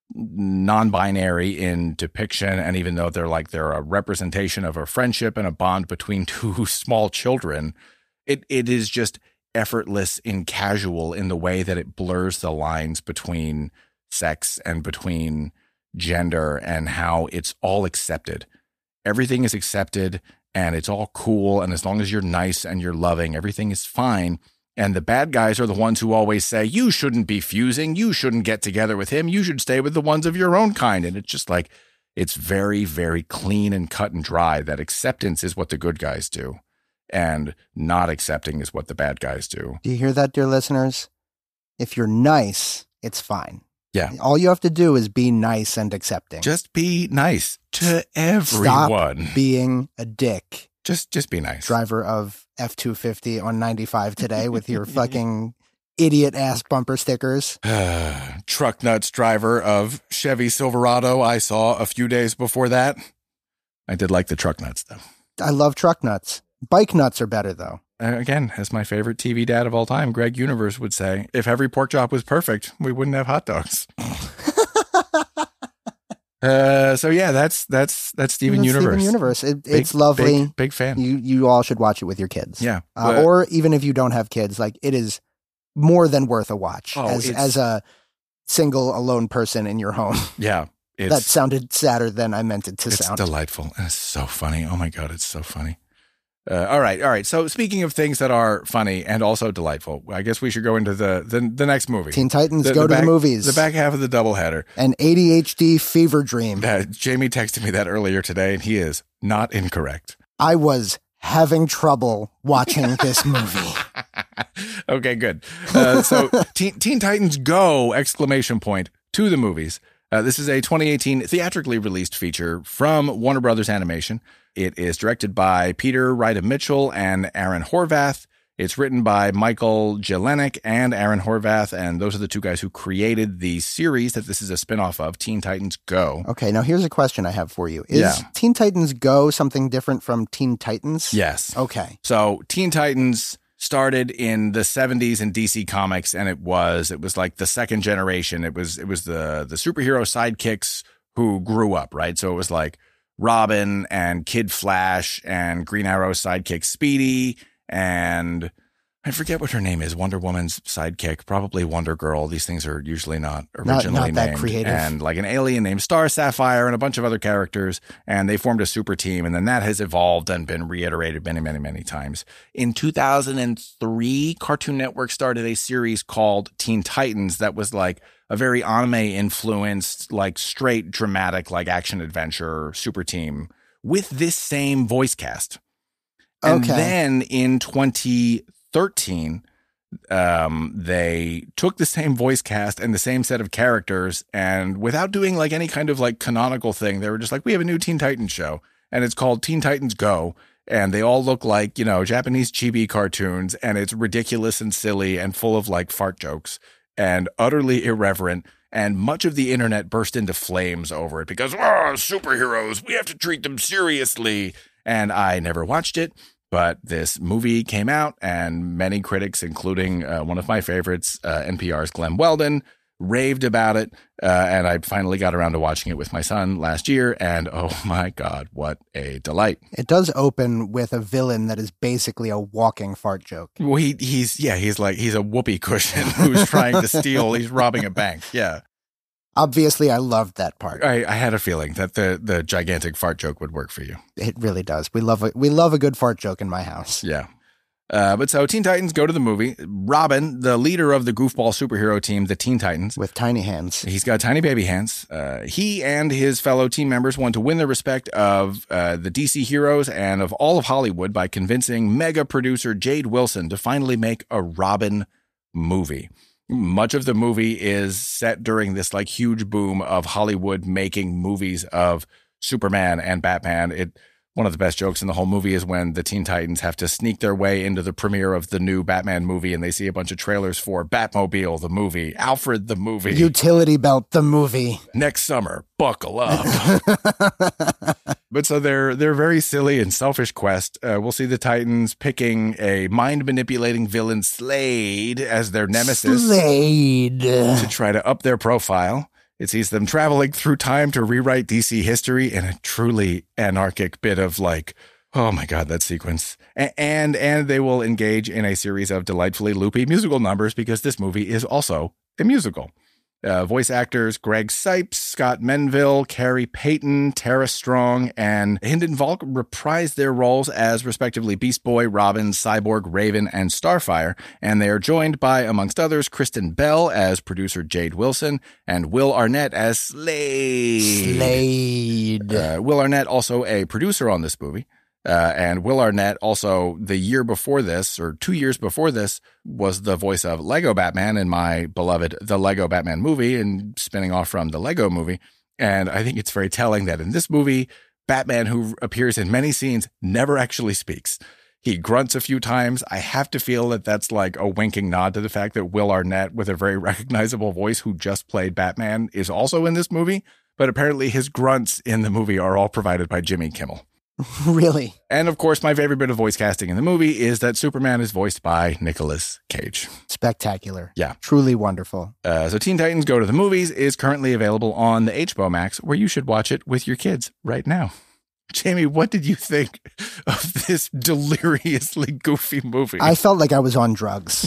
non-binary in depiction. And even though they're like, they're a representation of a friendship and a bond between two small children, it it is just effortless and casual in the way that it blurs the lines between sex and between gender and how it's all accepted. Everything is accepted and it's all cool. And as long as you're nice and you're loving, everything is fine. And the bad guys are the ones who always say, you shouldn't be fusing. You shouldn't get together with him. You should stay with the ones of your own kind. And it's just like, it's very, very clean and cut and dry that acceptance is what the good guys do and not accepting is what the bad guys do. Do you hear that, dear listeners? If you're nice, it's fine. Yeah. All you have to do is be nice and accepting. Just be nice to everyone. Stop being a dick. Just just be nice. Driver of F two fifty on ninety-five today with your fucking idiot ass bumper stickers. Truck nuts driver of Chevy Silverado I saw a few days before that. I did like the truck nuts though. I love truck nuts. Bike nuts are better though. Uh, again, as my favorite T V dad of all time, Greg Universe would say, if every pork chop was perfect, we wouldn't have hot dogs. Uh, so yeah, that's that's that's Steven that's Universe. Steven Universe. It, big, it's lovely. Big, big fan. You you all should watch it with your kids. Yeah, uh, or even if you don't have kids, like it is more than worth a watch oh, as as a single alone person in your home. Yeah, that sounded sadder than I meant it to it's sound. It's delightful and it's so funny. Oh my god, it's so funny. Uh, all right, all right. So speaking of things that are funny and also delightful, I guess we should go into the the, the next movie. Teen Titans, the, go the to back, the movies. The back half of the doubleheader. An A D H D fever dream. Uh, Jamie texted me that earlier today, and he is not incorrect. I was having trouble watching this movie. Okay, good. Uh, so Teen, Teen Titans Go! Exclamation point to the movies. Uh, this is a twenty eighteen theatrically released feature from Warner Brothers Animation. It is directed by Peter Ryder-Mitchell and Aaron Horvath. It's written by Michael Jelenic and Aaron Horvath, and those are the two guys who created the series that this is a spinoff of, Teen Titans Go! Okay, now here's a question I have for you. Is yeah. Teen Titans Go! Something different from Teen Titans? Yes. Okay. So Teen Titans started in the seventies in D C Comics, and it was it was like the second generation. It was it was the the superhero sidekicks who grew up, right? So it was like Robin and Kid Flash and Green Arrow's sidekick Speedy, and I forget what her name is. Wonder Woman's sidekick, probably Wonder Girl. These things are usually not originally not, not that named. creative. And like an alien named Star Sapphire and a bunch of other characters. And they formed a super team. And then that has evolved and been reiterated many, many, many times. In two thousand three, Cartoon Network started a series called Teen Titans that was like a very anime influenced, like straight dramatic, like action adventure super team with this same voice cast. And okay. then in twenty thirteen, um, they took the same voice cast and the same set of characters, and without doing like any kind of like canonical thing, they were just like, we have a new Teen Titans show, and it's called Teen Titans Go! And they all look like, you know, Japanese chibi cartoons, and it's ridiculous and silly and full of like fart jokes and utterly irreverent. And much of the internet burst into flames over it because, oh, superheroes, we have to treat them seriously. And I never watched it. But this movie came out, and many critics, including uh, one of my favorites, uh, N P R's Glenn Weldon, raved about it. Uh, and I finally got around to watching it with my son last year. And oh my God, what a delight. It does open with a villain that is basically a walking fart joke. Well, he, he's, yeah, he's like, he's a whoopee cushion who's trying to steal. He's robbing a bank. Yeah. Obviously, I loved that part. I, I had a feeling that the, the gigantic fart joke would work for you. It really does. We love a, we love a good fart joke in my house. Yeah. Uh, but so Teen Titans Go! To the movie. Robin, the leader of the goofball superhero team, the Teen Titans. With tiny hands. He's got tiny baby hands. Uh, he and his fellow team members want to win the respect of uh, the D C heroes and of all of Hollywood by convincing mega producer Jade Wilson to finally make a Robin movie. Much of the movie is set during this like huge boom of Hollywood making movies of Superman and Batman. It one of the best jokes in the whole movie is when the Teen Titans have to sneak their way into the premiere of the new Batman movie, and they see a bunch of trailers for Batmobile, the movie, Alfred, the movie, Utility Belt, the movie. Next summer, buckle up. But so they're they're very silly and selfish quest. Uh, we'll see the Titans picking a mind-manipulating villain, Slade, as their nemesis. Slade. To try to up their profile. It sees them traveling through time to rewrite D C history in a truly anarchic bit of like, oh my God, that sequence. A- and and they will engage in a series of delightfully loopy musical numbers because this movie is also a musical. Uh, voice actors Greg Sipes, Scott Menville, Carrie Payton, Tara Strong, and Hynden Volk reprised their roles as respectively Beast Boy, Robin, Cyborg, Raven, and Starfire. And they are joined by, amongst others, Kristen Bell as producer Jade Wilson and Will Arnett as Slade. Slade. Uh, Will Arnett, also a producer on this movie. Uh, and Will Arnett also, the year before this, or two years before this, was the voice of Lego Batman in my beloved The Lego Batman movie, and spinning off from the Lego movie. And I think it's very telling that in this movie, Batman, who appears in many scenes, never actually speaks. He grunts a few times. I have to feel that that's like a winking nod to the fact that Will Arnett, with a very recognizable voice, who just played Batman, is also in this movie. But apparently his grunts in the movie are all provided by Jimmy Kimmel. Really? And of course, my favorite bit of voice casting in the movie is that Superman is voiced by Nicolas Cage. Spectacular. Yeah. Truly wonderful. Uh, so Teen Titans Go to the Movies is currently available on the H B O Max, where you should watch it with your kids right now. Jamie, what did you think of this deliriously goofy movie? I felt like I was on drugs.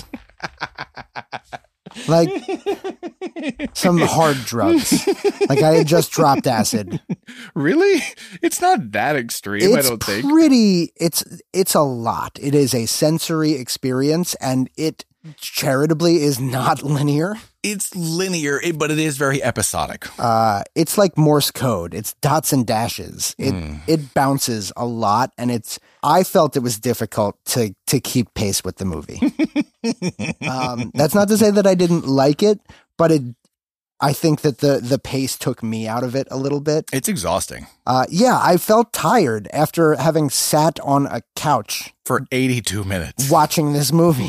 Like some hard drugs. Like I had just dropped acid. Really? It's not that extreme, It's I don't think. pretty, it's, it's a lot. It is a sensory experience, and it charitably is not linear. It's linear, it- but it is very episodic. Uh, it's like Morse code. It's dots and dashes. It Mm. it bounces a lot, and it's. I felt it was difficult to to keep pace with the movie. um, that's not to say that I didn't like it, but it. I think that the the pace took me out of it a little bit. It's exhausting. Uh, yeah, I felt tired after having sat on a couch For eighty-two minutes. watching this movie.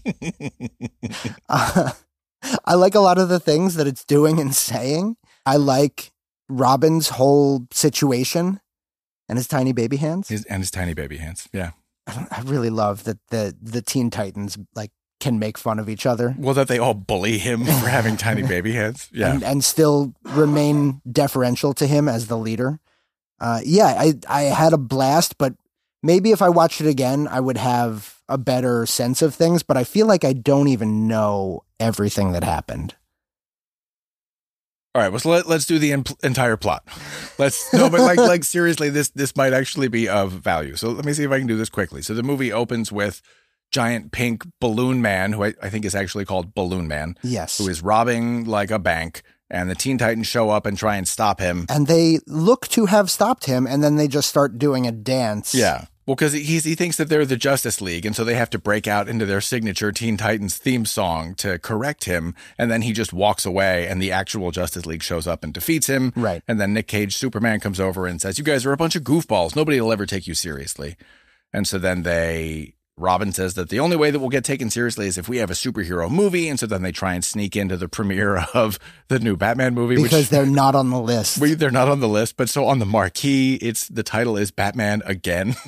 uh, I like a lot of the things that it's doing and saying. I like Robin's whole situation and his tiny baby hands. His, and his tiny baby hands. Yeah. I, don't, I really love that the the Teen Titans like can make fun of each other Well, that they all bully him for having tiny baby hands. Yeah. and, and still remain deferential to him as the leader. Uh, yeah, I I had a blast, but maybe if I watched it again, I would have a better sense of things. But I feel like I don't even know everything that happened. All right, well, so let, let's do the in, entire plot. Let's no, but like like seriously, this this might actually be of value. So let me see if I can do this quickly. So the movie opens with giant pink balloon man, who I, I think is actually called Balloon Man, Yes. who is robbing like a bank, and the Teen Titans show up and try and stop him. And they look to have stopped him, and then they just start doing a dance. Yeah. Well, because he's he thinks that they're the Justice League, and so they have to break out into their signature Teen Titans theme song to correct him, and then he just walks away, and the actual Justice League shows up and defeats him. Right. And then Nick Cage, Superman, comes over and says, "You guys are a bunch of goofballs. Nobody will ever take you seriously." And so then they... Robin says that the only way that we'll get taken seriously is if we have a superhero movie, and so then they try and sneak into the premiere of the new Batman movie. Because which, they're not on the list. we, they're not on the list, but so on the marquee, it's the title is Batman Again.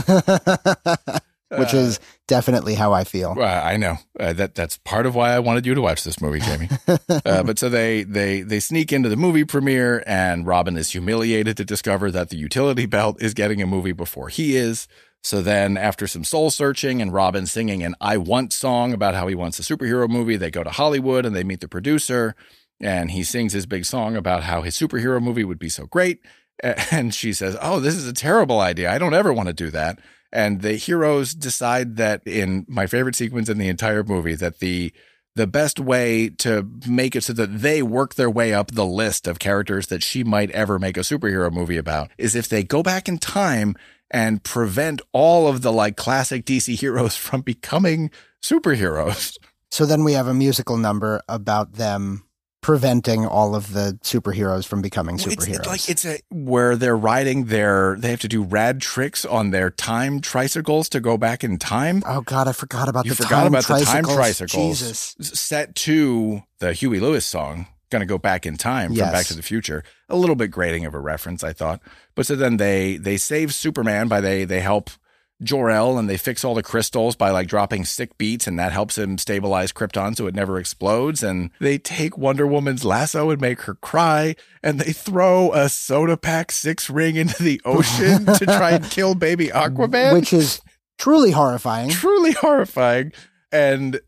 Which is definitely how I feel. Well, I know uh, that that's part of why I wanted you to watch this movie, Jamie. uh, but so they they they sneak into the movie premiere, and Robin is humiliated to discover that the utility belt is getting a movie before he is. So then, after some soul searching and Robin singing an "I Want" song about how he wants a superhero movie, they go to Hollywood and they meet the producer, and he sings his big song about how his superhero movie would be so great. And she says, "Oh, this is a terrible idea. I don't ever want to do that." And the heroes decide that, in my favorite sequence in the entire movie, that the the best way to make it so that they work their way up the list of characters that she might ever make a superhero movie about is if they go back in time and prevent all of the like classic D C heroes from becoming superheroes. So then we have a musical number about them preventing all of the superheroes from becoming superheroes. It's like it's a where they're riding their they have to do rad tricks on their time tricycles to go back in time. Oh God, I forgot about You the forgot time about tricycles. the time tricycles. Jesus. Set to the Huey Lewis song, Gonna Go Back in Time from Yes. Back to the Future. A little bit grating of a reference, I thought. But so then they they save Superman by they they help Jor-El, and they fix all the crystals by like dropping sick beats, and that helps him stabilize Krypton so it never explodes. And they take Wonder Woman's lasso and make her cry, and they throw a soda pack six ring into the ocean to try and kill baby Aquaman. Which is truly horrifying. Truly horrifying. And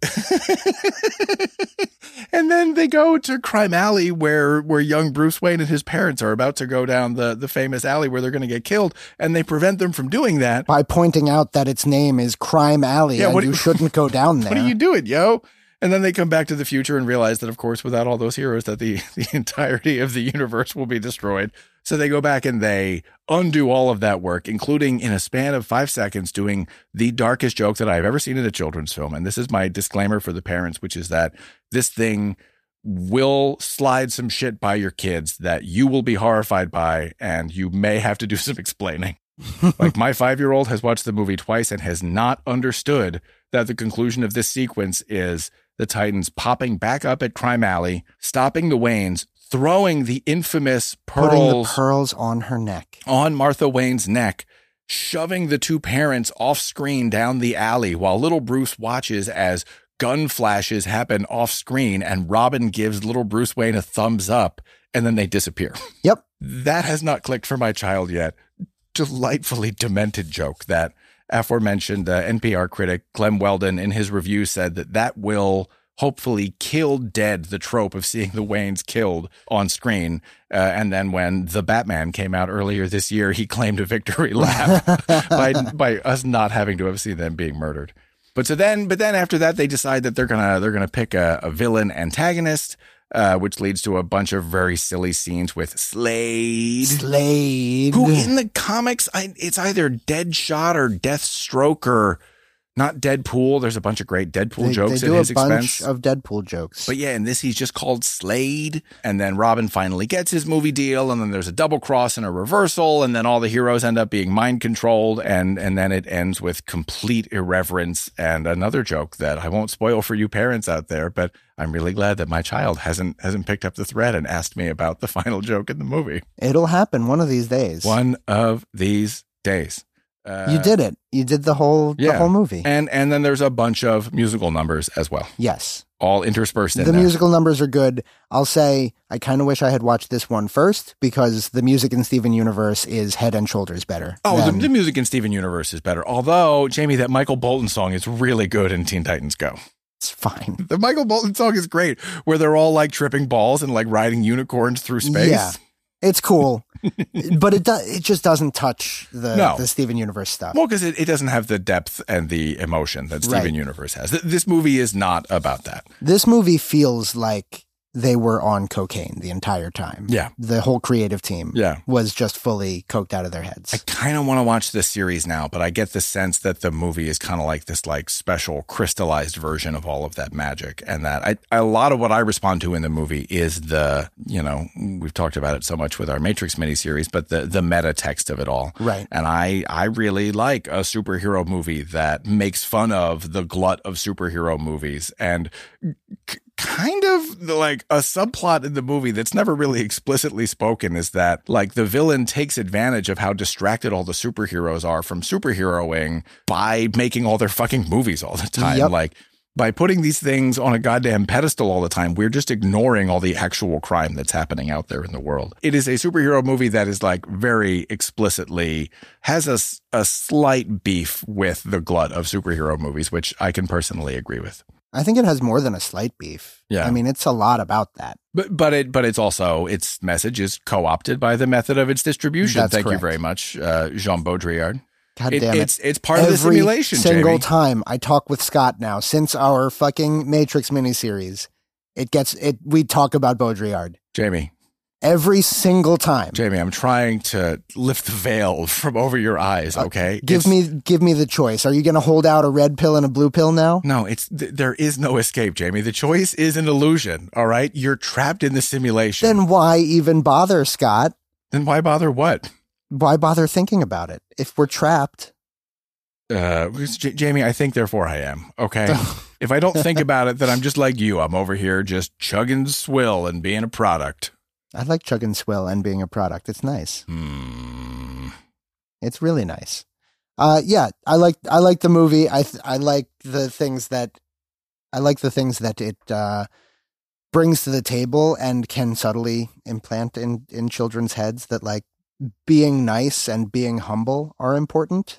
and then they go to Crime Alley where where young Bruce Wayne and his parents are about to go down the, the famous alley where they're going to get killed, and they prevent them from doing that by pointing out that its name is Crime Alley yeah, and what, you shouldn't go down there. What are you doing, yo? And then they come back to the future and realize that, of course, without all those heroes, that the, the entirety of the universe will be destroyed. So they go back and they undo all of that work, including in a span of five seconds, doing the darkest joke that I've ever seen in a children's film. And this is my disclaimer for the parents, which is that this thing will slide some shit by your kids that you will be horrified by, and you may have to do some explaining. Like, my five-year-old has watched the movie twice and has not understood that the conclusion of this sequence is the Titans popping back up at Crime Alley, stopping the Waynes, throwing the infamous pearls, putting the pearls on her neck, on Martha Wayne's neck, shoving the two parents off screen down the alley while little Bruce watches as gun flashes happen off screen and Robin gives little Bruce Wayne a thumbs up and then they disappear. Yep. That has not clicked for my child yet. Delightfully demented joke that aforementioned uh, N P R critic Clem Weldon in his review said that that will hopefully kill dead the trope of seeing the Waynes killed on screen. Uh, and then when The Batman came out earlier this year, he claimed a victory lap by by us not having to have seen them being murdered. But so then, but then after that, they decide that they're gonna they're gonna pick a, a villain antagonist. Uh, which leads to a bunch of very silly scenes with Slade. Slade. Who in the comics, I, it's either Deadshot or Deathstroke or not Deadpool. There's a bunch of great Deadpool they, jokes they at do his a bunch expense. of Deadpool jokes. But yeah, in this, he's just called Slade. And then Robin finally gets his movie deal. And then there's a double cross and a reversal. And then all the heroes end up being mind controlled. And, and then it ends with complete irreverence and another joke that I won't spoil for you parents out there, but I'm really glad that my child hasn't hasn't picked up the thread and asked me about the final joke in the movie. It'll happen one of these days. One of these days. Uh, you did it. You did the whole yeah. the whole movie. And and then there's a bunch of musical numbers as well. Yes. All interspersed in the there. musical numbers are good. I'll say I kind of wish I had watched this one first because the music in Steven Universe is head and shoulders better. Oh, than... the, the music in Steven Universe is better. Although, Jamie, that Michael Bolton song is really good in Teen Titans Go. It's fine. The Michael Bolton song is great, where they're all like tripping balls and like riding unicorns through space. Yeah, it's cool, but it do, it just doesn't touch the No. the Steven Universe stuff. Well, because it, it doesn't have the depth and the emotion that Steven Right. Universe has. Th- This movie is not about that. This movie feels like they were on cocaine the entire time. Yeah. The whole creative team Yeah. was just fully coked out of their heads. I kind of want to watch this series now, but I get the sense that the movie is kind of like this like special crystallized version of all of that magic. And that I, a lot of what I respond to in the movie is the, you know, we've talked about it so much with our Matrix miniseries, but the, the meta text of it all. Right. And I, I really like a superhero movie that makes fun of the glut of superhero movies and c- kind of the, like a subplot in the movie that's never really explicitly spoken is that like the villain takes advantage of how distracted all the superheroes are from superheroing by making all their fucking movies all the time. Yep. Like by putting these things on a goddamn pedestal all the time, we're just ignoring all the actual crime that's happening out there in the world. It is a superhero movie that is like very explicitly has a, s- a slight beef with the glut of superhero movies, which I can personally agree with. I think it has more than a slight beef. Yeah. I mean, it's a lot about that. But but it but it's also its message is co-opted by the method of its distribution. That's Thank correct. you very much, uh, Jean Baudrillard. God It- damn it. It's it's part of the Every simulation, single Jamie. time I talk with Scott now, since our fucking Matrix miniseries, it gets it. We talk about Baudrillard Jamie, every single time. Jamie, I'm trying to lift the veil from over your eyes. Okay, Give It's- me, give me the choice. Are you going to hold out a red pill and a blue pill now? No, it's th- there is no escape, Jamie. The choice is an illusion. All right, you're trapped in the simulation. Then why even bother, Scott? then why bother? What? Why bother thinking about it if we're trapped? Uh, J- Jamie, I think, therefore I am. Okay. If I don't think about it, then I'm just like you. I'm over here just chugging swill and being a product. I like chugging swill and being a product. It's nice. Hmm. It's really nice. Uh, yeah, I like I like the movie. I th- I like the things that I like the things that it uh, brings to the table and can subtly implant in in children's heads that like being nice and being humble are important.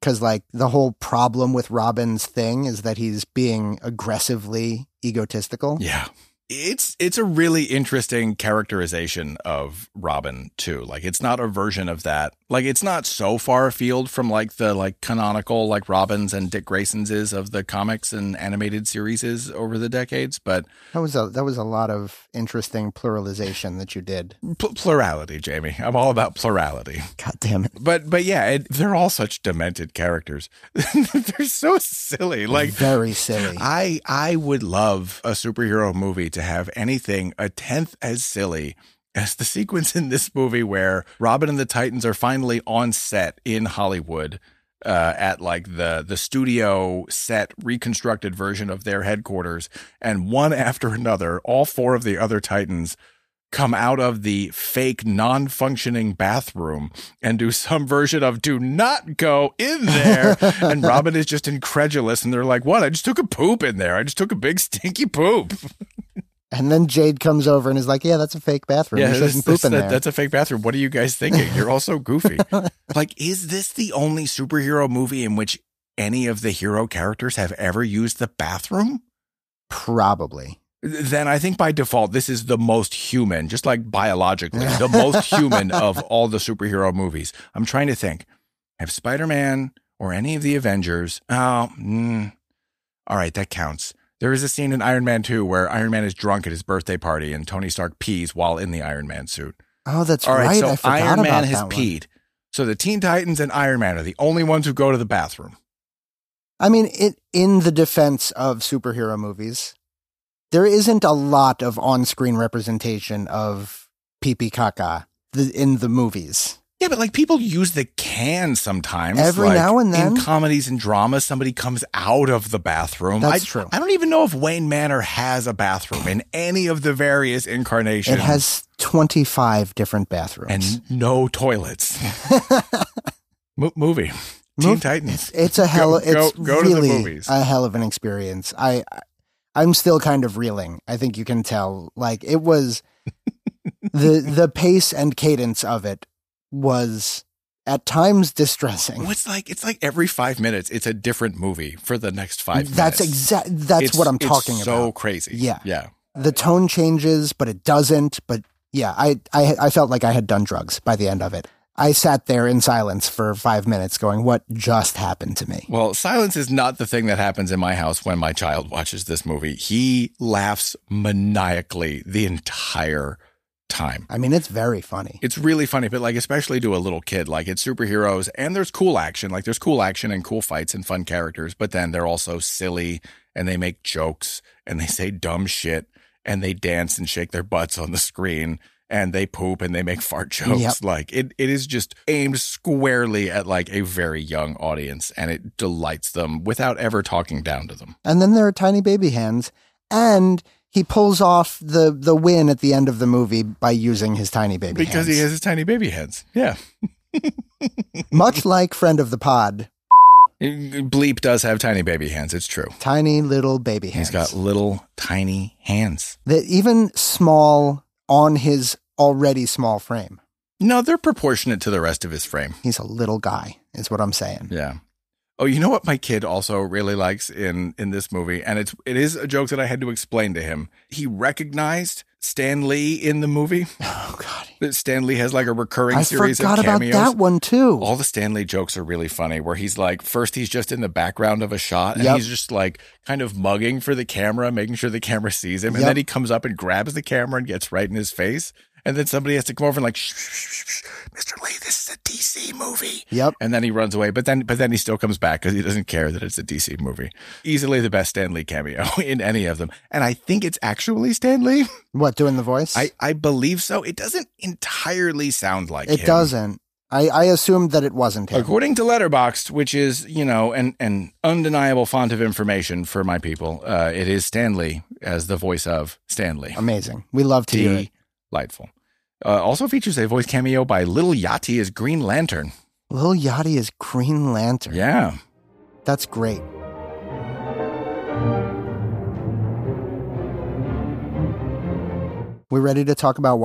because like the whole problem with Robin's thing is that he's being aggressively egotistical. Yeah. It's it's a really interesting characterization of Robin too. Like it's not a version of that. Like it's not so far afield from like the like canonical like Robins and Dick Grayson's is of the comics and animated series is over the decades. But that was a that was a lot of interesting pluralization that you did. Pl- plurality, Jamie. I'm all about plurality. God damn it. But but yeah, it, they're all such demented characters. They're so silly. Like very silly. I I would love a superhero movie to have anything a tenth as silly as the sequence in this movie where Robin and the Titans are finally on set in Hollywood uh, at like the, the studio set reconstructed version of their headquarters. And one after another, all four of the other Titans come out of the fake non-functioning bathroom and do some version of do not go in there. And Robin is just incredulous. And they're like, what? I just took a poop in there. I just took a big stinky poop. And then Jade comes over and is like, yeah, that's a fake bathroom. Yeah, you shouldn't poop in that, there. That's a fake bathroom. What are you guys thinking? You're all so goofy. Like, is this the only superhero movie in which any of the hero characters have ever used the bathroom? Probably. Then I think by default, this is the most human, just like biologically, the most human of all the superhero movies. I'm trying to think. Have Spider-Man or any of the Avengers? Oh, mm, all right, that counts. There is a scene in Iron Man two where Iron Man is drunk at his birthday party and Tony Stark pees while in the Iron Man suit. Oh, that's All right. right. So I forgot Iron about Man has that peed. So the Teen Titans and Iron Man are the only ones who go to the bathroom. I mean, it in the defense of superhero movies, there isn't a lot of on-screen representation of pee-pee caca in the movies. Yeah, but like people use the can sometimes. Every like, now and then. In comedies and dramas, somebody comes out of the bathroom. That's I, true. I don't even know if Wayne Manor has a bathroom in any of the various incarnations. It has twenty-five different bathrooms. And no toilets. Mo- movie. Teen Move, Titans. It's a hell. Go, it's go, go really to the movies. a hell of an experience. I, I'm still kind of reeling. I think you can tell. Like it was the the pace and cadence of it was at times distressing. Well, it's like it's like every five minutes, it's a different movie for the next five minutes. That's exact. That's It's- what I'm it's talking so about. So crazy. Yeah. Yeah. The tone changes, but it doesn't. But yeah, I, I I felt like I had done drugs by the end of it. I sat there in silence for five minutes going, what just happened to me? Well, silence is not the thing that happens in my house when my child watches this movie. He laughs maniacally the entire time. I mean, it's very funny. It's really funny, but like, especially to a little kid, like it's superheroes and there's cool action. Like there's cool action and cool fights and fun characters, but then they're also silly and they make jokes and they say dumb shit and they dance and shake their butts on the screen. And they poop and they make fart jokes. Yep. Like it, it is just aimed squarely at like a very young audience, and it delights them without ever talking down to them. And then there are tiny baby hands, and he pulls off the the win at the end of the movie by using his tiny baby Because hands. he has his tiny baby hands. Yeah. Much like friend of the pod, Bleep does have tiny baby hands. It's true. tiny little baby hands. He's got little tiny hands. that even small on his already small frame. No, they're proportionate to the rest of his frame. He's a little guy, is what I'm saying. Yeah. Oh, you know what my kid also really likes in, in this movie? And it's it is a joke that I had to explain to him. He recognized Stan Lee in the movie. Oh, God. That Stan Lee has like a recurring I series forgot of about cameos. that one, too. All the Stan Lee jokes are really funny where he's like, first he's just in the background of a shot and Yep. he's just like kind of mugging for the camera, making sure the camera sees him. And Yep. then he comes up and grabs the camera and gets right in his face. And then somebody has to come over and like, shh, shh, shh, shh, Mister Lee, this is a D C movie. Yep. And then he runs away. But then, but then he still comes back because he doesn't care that it's a D C movie. Easily the best Stan Lee cameo in any of them. And I think it's actually Stan Lee. What, doing the voice? I, I believe so. It doesn't entirely sound like it him. doesn't. I, I assumed that it wasn't him. According to Letterboxd, which is, you know, an, an undeniable font of information for my people, uh, it is Stan Lee as the voice of Stan Lee. Amazing. We love to hear it. Delightful. Uh, also features a voice cameo by Lil Yachty as Green Lantern. Lil Yachty is Green Lantern. Yeah. That's great. We ready to talk about wine?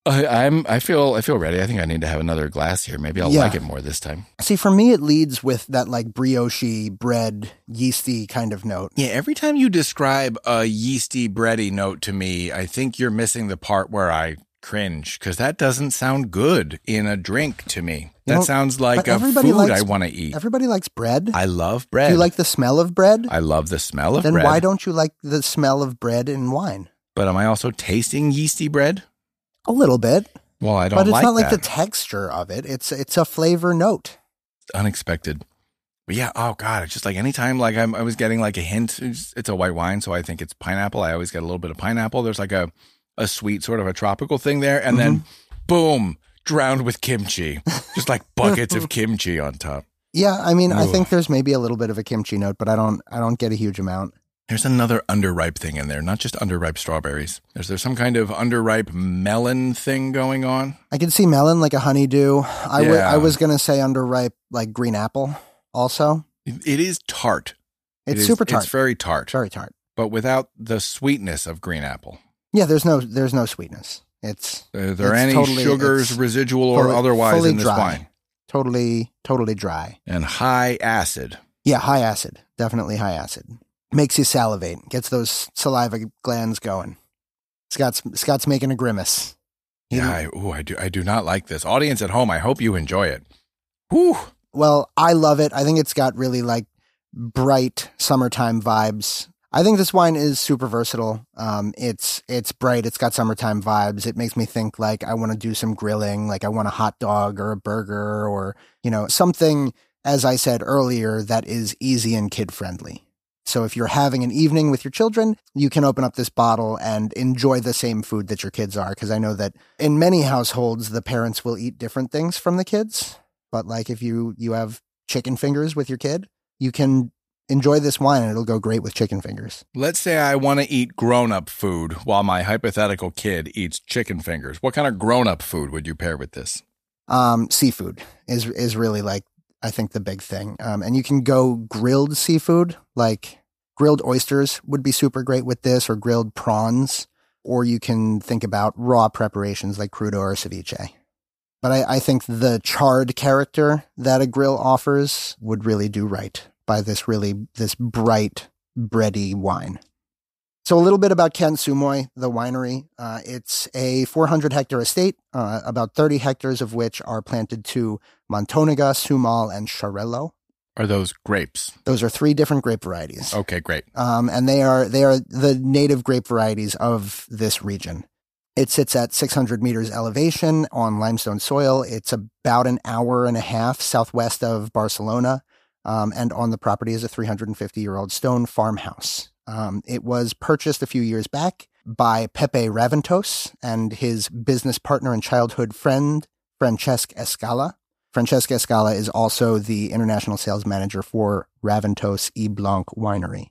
I, I'm. I feel. I feel ready. I think I need to have another glass here. Maybe I'll Yeah. like it more this time. See, for me, it leads with that like brioche bread, yeasty kind of note. Yeah. Every time you describe a yeasty, bready note to me, I think you're missing the part where I cringe because that doesn't sound good in a drink to me. You That know, sounds like but a everybody food likes- I want to eat. Everybody likes bread. I love bread. Do you like the smell of bread? I love the smell of then bread. why don't you like the smell of bread in wine? But am I also tasting yeasty bread? A little bit. Well, I don't But it's like not like that. the texture of it. It's it's a flavor note. Unexpected. But yeah, oh God, it's just like anytime like I'm, I was getting like a hint, it's, it's a white wine, so I think it's pineapple. I always get a little bit of pineapple. There's like a, a sweet sort of a tropical thing there. And then boom, drowned with kimchi. Just like buckets of kimchi on top. Yeah, I mean, I Ooh. think there's maybe a little bit of a kimchi note, but I don't I don't get a huge amount. There's another underripe thing in there, not just underripe strawberries. There's there's some kind of underripe melon thing going on. I can see melon like a honeydew. I wa- Yeah. I was going to say underripe like green apple also. It, it is tart. It's It is- super tart. It's very tart, Very tart. but without the sweetness of green apple. Yeah, there's no there's no sweetness. It's Are there It's any totally- sugars, it's residual or fully- otherwise fully in this dry. wine? totally totally dry. And high acid. Yeah, high acid. Definitely high acid. Makes you salivate. Gets those saliva glands going. Scott's Scott's making a grimace. He- Yeah, I, ooh, I do. I do not like this. Audience at home, I hope you enjoy it. Whew. Well, I love it. I think it's got really like bright summertime vibes. I think this wine is super versatile. Um, it's it's bright. It's got summertime vibes. It makes me think like I want to do some grilling, like I want a hot dog or a burger or, you know, something, as I said earlier, that is easy and kid friendly. So if you're having an evening with your children, you can open up this bottle and enjoy the same food that your kids are. Because I know that in many households, the parents will eat different things from the kids. But like if you you have chicken fingers with your kid, you can enjoy this wine and it'll go great with chicken fingers. Let's say I want to eat grown-up food while my hypothetical kid eats chicken fingers. What kind of grown-up food would you pair with this? Um, seafood is is really like, I think, the big thing. Um, and you can go grilled seafood, like grilled oysters would be super great with this, or grilled prawns, or you can think about raw preparations like crudo or ceviche. But I, I think the charred character that a grill offers would really do right by this really, this bright, bready wine. So a little bit about Ken Sumoy, the winery. Uh, it's a four hundred hectare estate, uh, about thirty hectares of which are planted to Montonaga, Sumal, and Xarel-lo. Are those grapes? Those are three different grape varieties. Okay, great. Um, and they are they are the native grape varieties of this region. It sits at six hundred meters elevation on limestone soil. It's about an hour and a half southwest of Barcelona. Um, and on the property is a three hundred fifty-year-old stone farmhouse. Um, it was purchased a few years back by Pepe Raventos and his business partner and childhood friend, Francesc Escala. Francesc Escala is also the international sales manager for Raventos y Blanc Winery.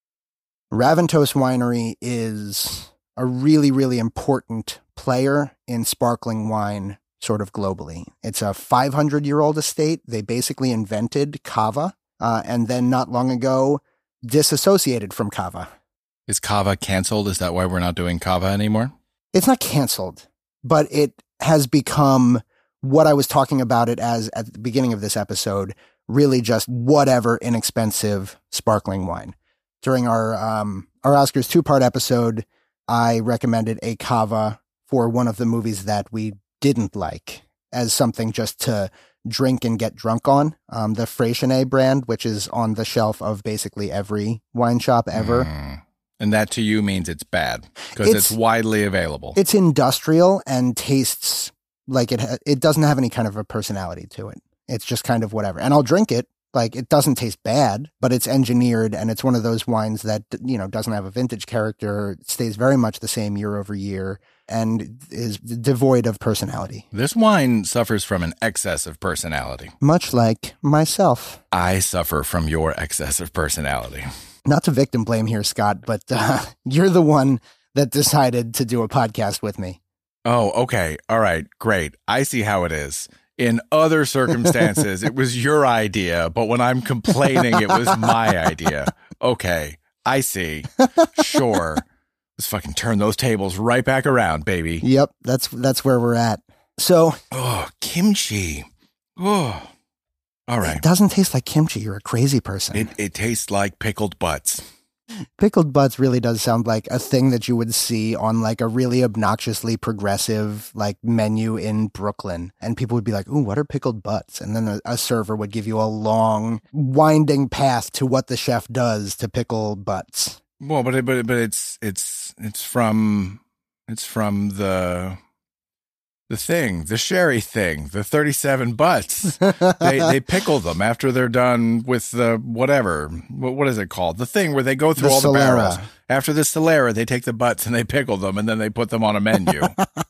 Raventos Winery is a really, really important player in sparkling wine sort of globally. It's a five hundred year old estate. They basically invented cava, uh, and then not long ago disassociated from cava. Is Cava canceled? Is that why we're not doing Cava anymore? It's not canceled, but it has become what I was talking about it as at the beginning of this episode, really just whatever inexpensive sparkling wine. During our, um, our Oscars two-part episode, I recommended a cava for one of the movies that we didn't like as something just to drink and get drunk on. Um, the Freixenet brand, which is on the shelf of basically every wine shop ever. Mm. And that to you means it's bad because it's, It's- widely available. It's industrial and tastes like it. Ha- it doesn't have any kind of a personality to it. It's just kind of whatever. And I'll drink it. Like, it doesn't taste bad, but it's engineered, and it's one of those wines that, you know, doesn't have a vintage character, stays very much the same year over year, and is devoid of personality. This wine suffers from an excess of personality. Much like myself. I suffer from your excess of personality. Not to victim blame here, Scott, but uh, you're the one that decided to do a podcast with me. Oh, okay. All right. Great. I see how it is. In other circumstances, it was your idea, but when I'm complaining, it was my idea. Okay. I see. Sure. Let's fucking turn those tables right back around, baby. Yep, that's that's where we're at. So, oh, kimchi. Oh, all right. It doesn't taste like kimchi. You're a crazy person. It it tastes like pickled butts. Pickled butts really does sound like a thing that you would see on like a really obnoxiously progressive like menu in Brooklyn. And people would be like, ooh, what are pickled butts? And then a, a server would give you a long winding path to what the chef does to pickle butts. Well, but it, but but it's it's it's from it's from the the thing, the sherry thing, the thirty-seven butts. they they pickle them after they're done with the whatever. What, what is it called? The thing where they go through The all Solera. the barrels. After the Solera, they take the butts and they pickle them and then they put them on a menu.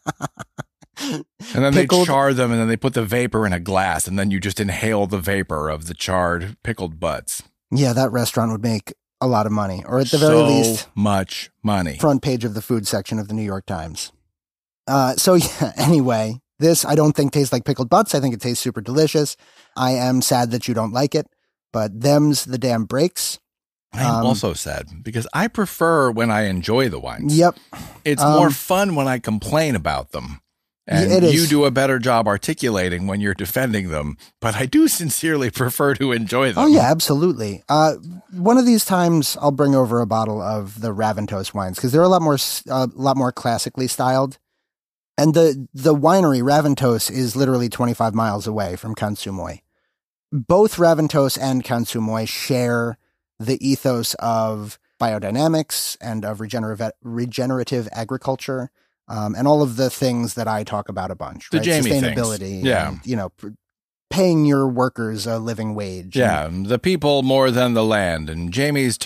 And then Pickled- they char them and then they put the vapor in a glass and then you just inhale the vapor of the charred pickled butts. Yeah, that restaurant would make a lot of money, or at the very so least, much money. front page of the food section of the New York Times. Uh, so yeah, anyway, this I don't think tastes like pickled butts. I think it tastes super delicious. I am sad that you don't like it, but them's the damn breaks. I am Um, also sad because I prefer when I enjoy the wines. Yep. It's Um, more fun when I complain about them. And it is. you do a better job articulating when you're defending them, but I do sincerely prefer to enjoy them. Oh yeah, absolutely. Uh, one of these times I'll bring over a bottle of the Raventos wines because they're a lot more, s- a lot more classically styled. And the, the winery Raventos is literally twenty-five miles away from Kansumoy. Both Raventos and Kansumoy share the ethos of biodynamics and of regenerative, regenerative agriculture. Um, and all of the things that I talk about a bunch, The right? Jamie things. Sustainability, Yeah. and, you know, pr- paying your workers a living wage. Yeah, the people more than the land. And Jamie's... T-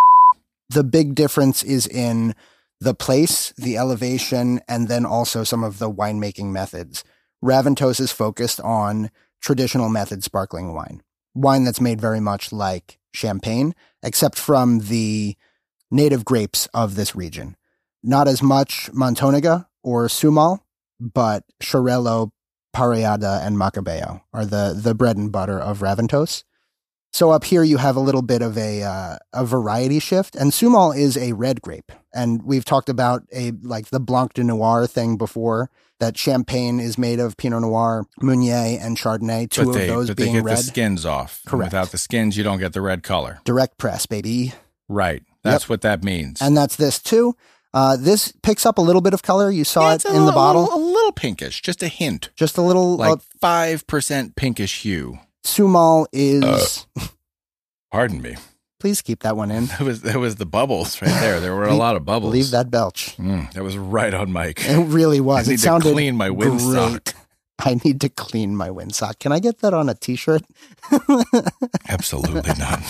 The big difference is in the place, the elevation, and then also some of the winemaking methods. Raventos is focused on traditional method sparkling wine, wine that's made very much like champagne, except from the native grapes of this region. Not as much Montonega or Sumal, but Xarel-lo, Parellada, and Macabeo are the, the bread and butter of Raventos. So up here you have a little bit of a uh, a variety shift, and Sumal is a red grape, and we've talked about a like the Blanc de Noir thing before. That Champagne is made of Pinot Noir, Meunier, and Chardonnay. Two but they, of those but they being get red. the skins off. And Correct. without the skins, you don't get the red color. Direct press, baby, Right. That's Yep. what that means. and that's this too. Uh, this picks up a little bit of color. You saw Yeah, it it's a in the little- bottle, A little, a little pinkish, just a hint. just a little. Like uh, five percent pinkish hue. Sumal is. Pardon me. Please keep that one in. That was that was the bubbles right there. There were a lot of bubbles. Leave that belch. Mm, that was right on mic. It really was. I need It sounded to clean my windsock. great. I need to clean my windsock. Can I get that on a t-shirt? Absolutely not.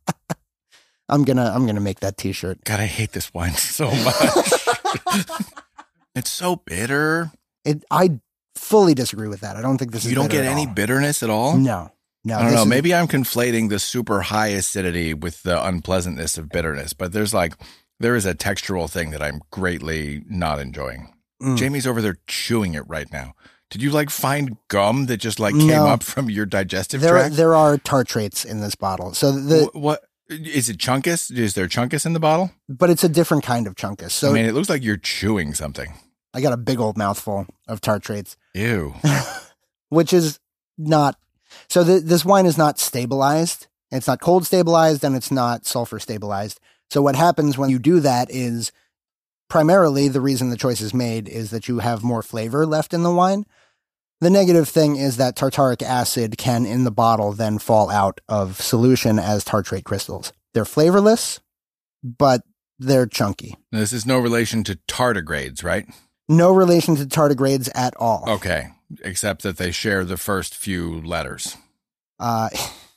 I'm gonna I'm gonna make that t-shirt. God, I hate this wine so much. It's so bitter. It I fully disagree with that. I don't think this is You don't bitter get at any all. bitterness at all? No. No. I don't this know. is- Maybe I'm conflating the super high acidity with the unpleasantness of bitterness, but there's like, there is a textural thing that I'm greatly not enjoying. Mm. Jamie's over there chewing it right now. Did you like find gum that just like came No. up from your digestive there tract? there are tartrates in this bottle. So the Wh- what is it? Chunkus? Is there chunkus in the bottle? but it's a different kind of chunkus. So I mean, it looks like you're chewing something. I got a big old mouthful of tartrates, Ew. which is not. So the, this wine is not stabilized. It's not cold stabilized, and it's not sulfur stabilized. So what happens when you do that is primarily the reason the choice is made is that you have more flavor left in the wine. The negative thing is that tartaric acid can in the bottle then fall out of solution as tartrate crystals. They're flavorless, but they're chunky. This is no relation to tardigrades, right? No relation to tardigrades at all. Okay. Except that they share the first few letters. Uh,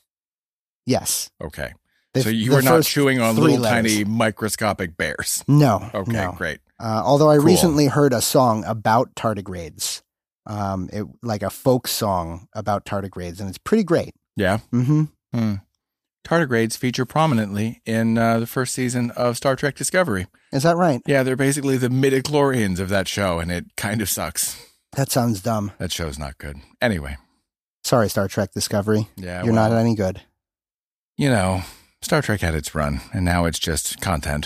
yes. Okay. The- so you the were not first chewing on three little letters. tiny microscopic bears. No. Okay, no. great. Uh, although I Cool. recently heard a song about tardigrades, um, it like a folk song about tardigrades, and it's pretty great. Yeah. Mm-hmm. Hmm. Tardigrades feature prominently in uh, the first season of Star Trek Discovery. Is that right? Yeah, they're basically the midichlorians of that show, and it kind of sucks. That sounds dumb. That show's not good. Anyway. Sorry, Star Trek Discovery. Yeah, You're well, not any good. You know, Star Trek had its run, and now it's just content.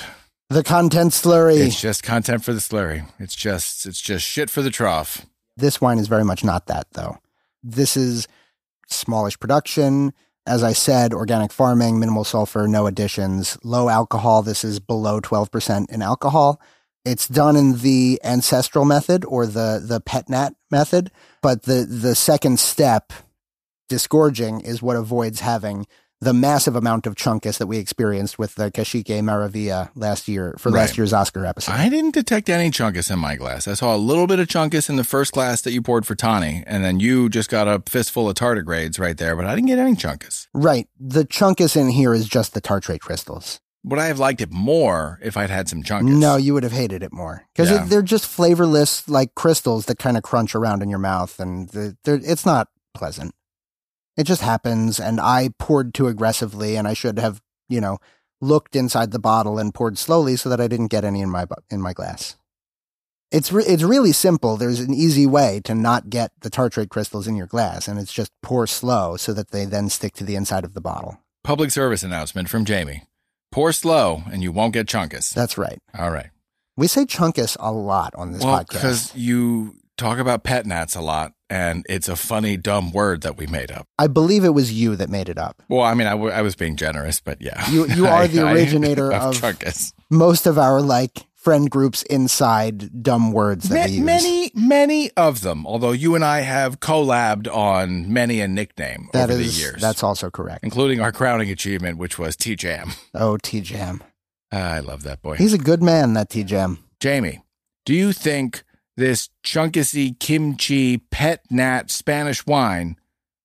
The content slurry. It's just content for the slurry. It's just it's just shit for the trough. This wine is very much not that, though. This is smallish production. As I said, organic farming, minimal sulfur, no additions, low alcohol. This is below twelve percent in alcohol. It's done in the ancestral method or the, the pet nat method, but the, the second step, disgorging, is what avoids having the massive amount of chunkus that we experienced with the Cacique Maravilla last year for Right. last year's Oscar episode. I didn't detect any chunkus in my glass. I saw a little bit of chunkus in the first glass that you poured for Tawny, and then you just got a fistful of tardigrades right there, but I didn't get any chunkus. Right. The chunkus in here is just the tartrate crystals. Would I have liked it more if I'd had some chunkus? No, you would have hated it more because Yeah. they're just flavorless, like crystals that kind of crunch around in your mouth, and the, they're, it's not pleasant. It just happens, and I poured too aggressively, and I should have, you know, looked inside the bottle and poured slowly so that I didn't get any in my bu- in my glass. It's re- it's really simple. There's an easy way to not get the tartrate crystals in your glass, and it's just pour slow so that they then stick to the inside of the bottle. Public service announcement from Jamie. Pour slow, and you won't get chunkus. That's right. All right. We say chunkus a lot on this Well, podcast. because you talk about pet nats a lot, and it's a funny, dumb word that we made up. I believe it was you that made it up. Well, I mean, I, w- I was being generous, but yeah. You you are the I- I- originator of of chunkus. most of our like friend groups inside dumb words that Ma- we use. Many, many of them, although you and I have collabed on many a nickname That over is the years. that's also correct. Including our crowning achievement, which was T-Jam. Oh, T-Jam. Ah, I love that boy. He's a good man, that T-Jam. Jamie, do you think this chunkusy kimchi pet nat Spanish wine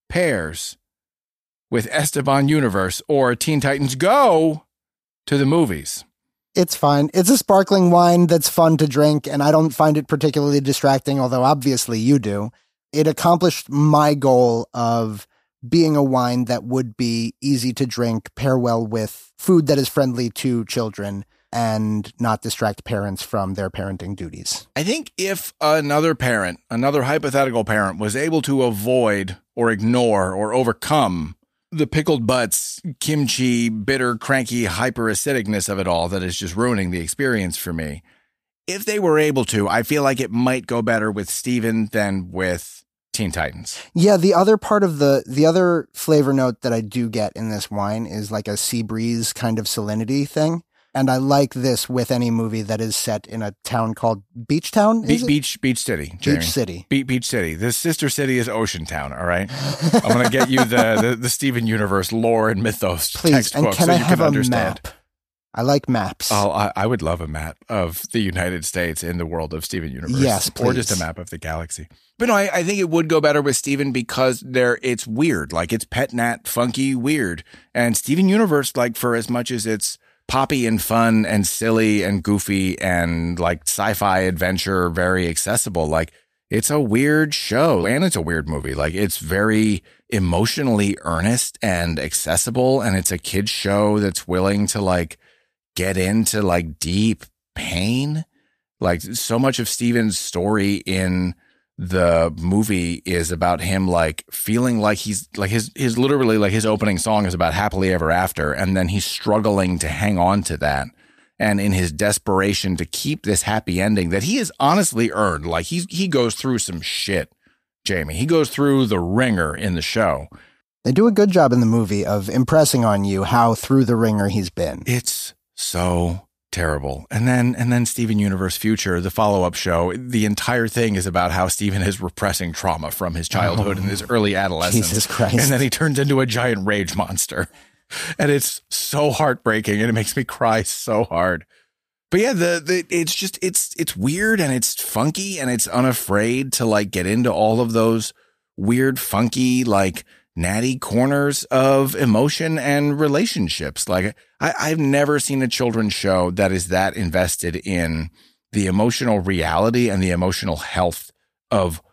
pairs with Esteban Universe or Teen Titans Go to the movies? It's fine. It's a sparkling wine that's fun to drink, and I don't find it particularly distracting, although obviously you do. It accomplished my goal of being a wine that would be easy to drink, pair well with food that is friendly to children, and not distract parents from their parenting duties. I think if another parent, another hypothetical parent, was able to avoid or ignore or overcome the pickled butts, kimchi, bitter, cranky, hyperacidicness of it all that is just ruining the experience for me, if they were able to, I feel like it might go better with Steven than with Teen Titans. Yeah, the other part of the, the other flavor note that I do get in this wine is like a sea breeze kind of salinity thing. And I like this with any movie that is set in a town called Beach Town. Be- Is it? Beach Beach City, Jamie. Beach City. Be- Beach City. The sister city is Ocean Town, all right? I'm going to get you the, the, the Steven Universe lore and mythos Please, textbook and can so I you have can a understand. map? I like maps. Oh, I, I would love a map of the United States in the world of Steven Universe. Yes, Or just a please. map of the galaxy. But no, I, I think it would go better with Steven because there it's weird. Like it's pet nat, funky, weird. And Steven Universe, like for as much as it's poppy and fun and silly and goofy and like sci-fi adventure, very accessible, like it's a weird show and it's a weird movie. Like it's very emotionally earnest and accessible. And it's a kid's show that's willing to like get into like deep pain. Like so much of Steven's story in the movie is about him like feeling like he's like his his literally like his opening song is about happily ever after, and then he's struggling to hang on to that, and in his desperation to keep this happy ending that he has honestly earned. Like he he goes through some shit, Jamie. He goes through the ringer in the show. They do a good job in the movie of impressing on you how through the ringer he's been. It's so terrible. And then and then Steven Universe Future, the follow-up show, the entire thing is about how Steven is repressing trauma from his childhood Oh, and his early adolescence. Jesus Christ. And then he turns into a giant rage monster. And it's so heartbreaking and it makes me cry so hard. But yeah, the, the it's just it's it's weird and it's funky and it's unafraid to like get into all of those weird, funky, like natty corners of emotion and relationships. Like I, I've never seen a children's show that is that invested in the emotional reality and the emotional health of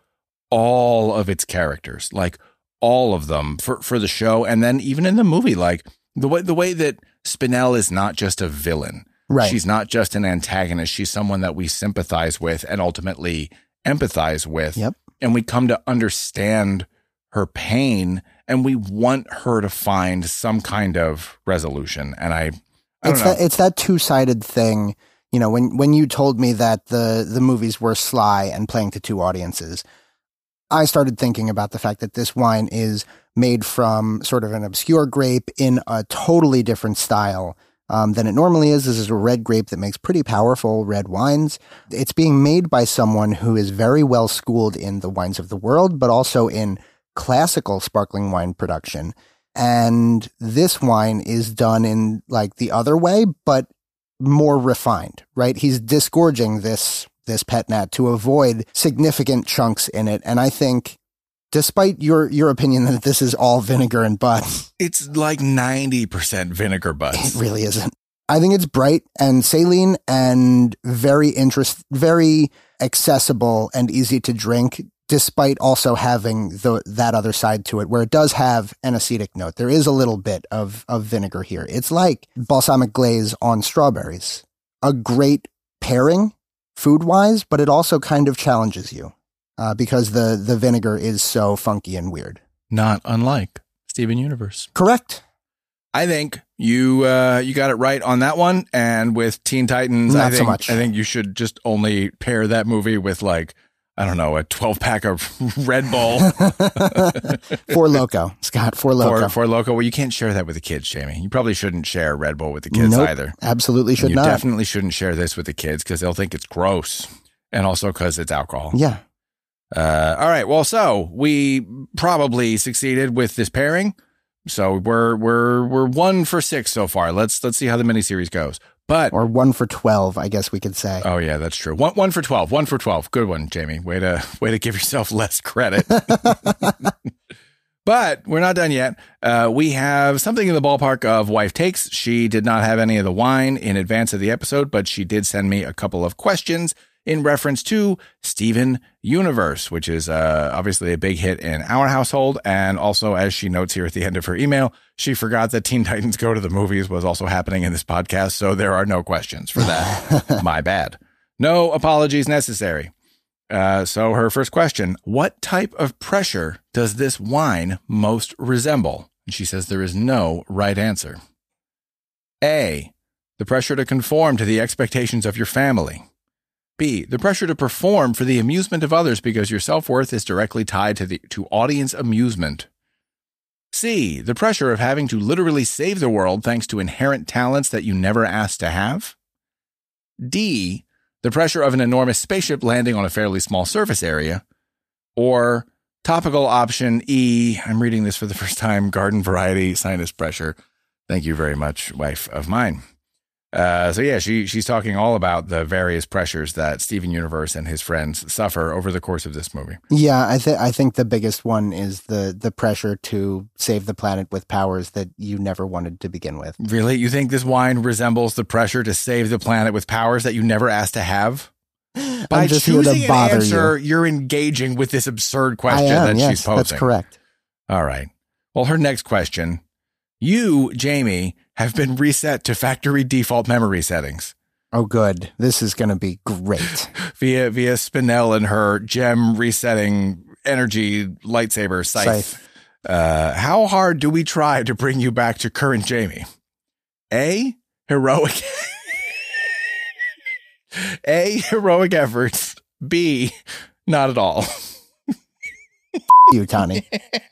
all of its characters, like all of them for, for the show. And then even in the movie, like the way, the way that Spinell is not just a villain. Right. She's not just an antagonist. She's someone that we sympathize with and ultimately empathize with. Yep. And we come to understand her pain and we want her to find some kind of resolution. And I, I it's don't know. that it's that two-sided thing. You know, when when you told me that the the movies were sly and playing to two audiences, I started thinking about the fact that this wine is made from sort of an obscure grape in a totally different style um, than it normally is. This is a red grape that makes pretty powerful red wines. It's being made by someone who is very well schooled in the wines of the world, but also in classical sparkling wine production. And this wine is done in like the other way, but more refined, right? He's disgorging this this pet nat to avoid significant chunks in it. And I think, despite your your opinion that this is all vinegar and butts, it's like ninety percent vinegar butts. it really isn't. I think it's bright and saline and very interest, very accessible and easy to drink, despite also having the that other side to it, where it does have an acetic note. There is a little bit of, of vinegar here. It's like balsamic glaze on strawberries. A great pairing, food-wise, but it also kind of challenges you uh, because the, the vinegar is so funky and weird. Not unlike Steven Universe. Correct. I think you uh, you got it right on that one. And with Teen Titans, Not I think, so much. I think you should just only pair that movie with like, I don't know, a twelve pack of Red Bull. Four Loco, Scott, Four Loco. For, for Loco. Well, you can't share that with the kids, Jamie. You probably shouldn't share Red Bull with the kids Nope, either. absolutely should And you not. definitely shouldn't share this with the kids because they'll think it's gross. And also because it's alcohol. Yeah. Uh, all right. Well, so we probably succeeded with this pairing. So we're we're we're one for six so far. Let's let's see how the miniseries goes. But Or one for twelve, I guess we could say. oh yeah, that's true. One one for twelve. One for twelve. Good one, Jamie. Way to way to give yourself less credit. But we're not done yet. Uh, we have something in the ballpark of Wife Takes. She did not have any of the wine in advance of the episode, but she did send me a couple of questions in reference to Steven Universe, which is uh, obviously a big hit in our household. And also, as she notes here at the end of her email, she forgot that Teen Titans Go to the Movies was also happening in this podcast. So there are no questions for that. My bad. No apologies necessary. Uh, so her first question, what type of pressure does this wine most resemble? And she says there is no right answer. A, the pressure to conform to the expectations of your family. B, the pressure to perform for the amusement of others because your self-worth is directly tied to the to audience amusement. C, the pressure of having to literally save the world thanks to inherent talents that you never asked to have. D, the pressure of an enormous spaceship landing on a fairly small surface area. Or topical option E, I'm reading this for the first time, garden variety sinus pressure. Thank you very much, wife of mine. Uh, so yeah, she she's talking all about the various pressures that Steven Universe and his friends suffer over the course of this movie. Yeah, I think I think the biggest one is the the pressure to save the planet with powers that you never wanted to begin with. Really? You think this wine resembles the pressure to save the planet with powers that you never asked to have? By I'm just here choosing to an bother answer, you. you're engaging with this absurd I question am, that yes, she's posing. that's correct. All right. Well, her next question. You, Jamie, have been reset to factory default memory settings. Oh, good. This is going to be great. via via Spinel and her gem resetting energy lightsaber scythe. Scythe. Uh, how hard do we try to bring you back to current Jamie? A, heroic. A, heroic efforts. B, not at all. You, Tony.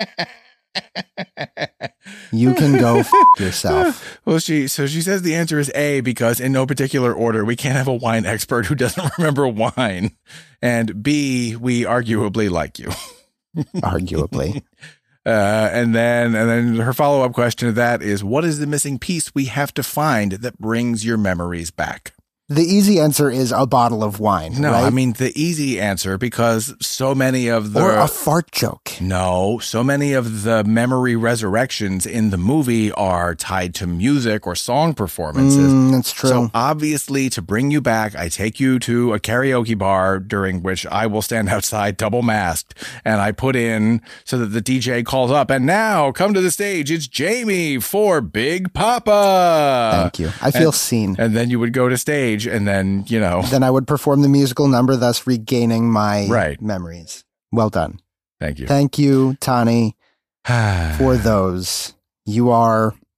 You can go f- yourself. Well, she so she says the answer is A because in no particular order we can't have a wine expert who doesn't remember wine, and B, we arguably like you. Arguably. Uh, and then and then her follow up question to that is, what is the missing piece we have to find that brings your memories back? The easy answer is a bottle of wine. No, right? I mean the easy answer, because so many of the or a fart joke. No, so many of the memory resurrections in the movie are tied to music or song performances. Mm, that's true. So obviously, to bring you back, I take you to a karaoke bar during which I will stand outside double masked, and I put in so that the D J calls up, and now come to the stage. It's Jamie for Big Papa. Thank you. I feel and, seen. And then you would go to stage, and then, you know. Then I would perform the musical number, thus regaining my right. memories. Well done. Thank you. Thank you, Tani, for those. You are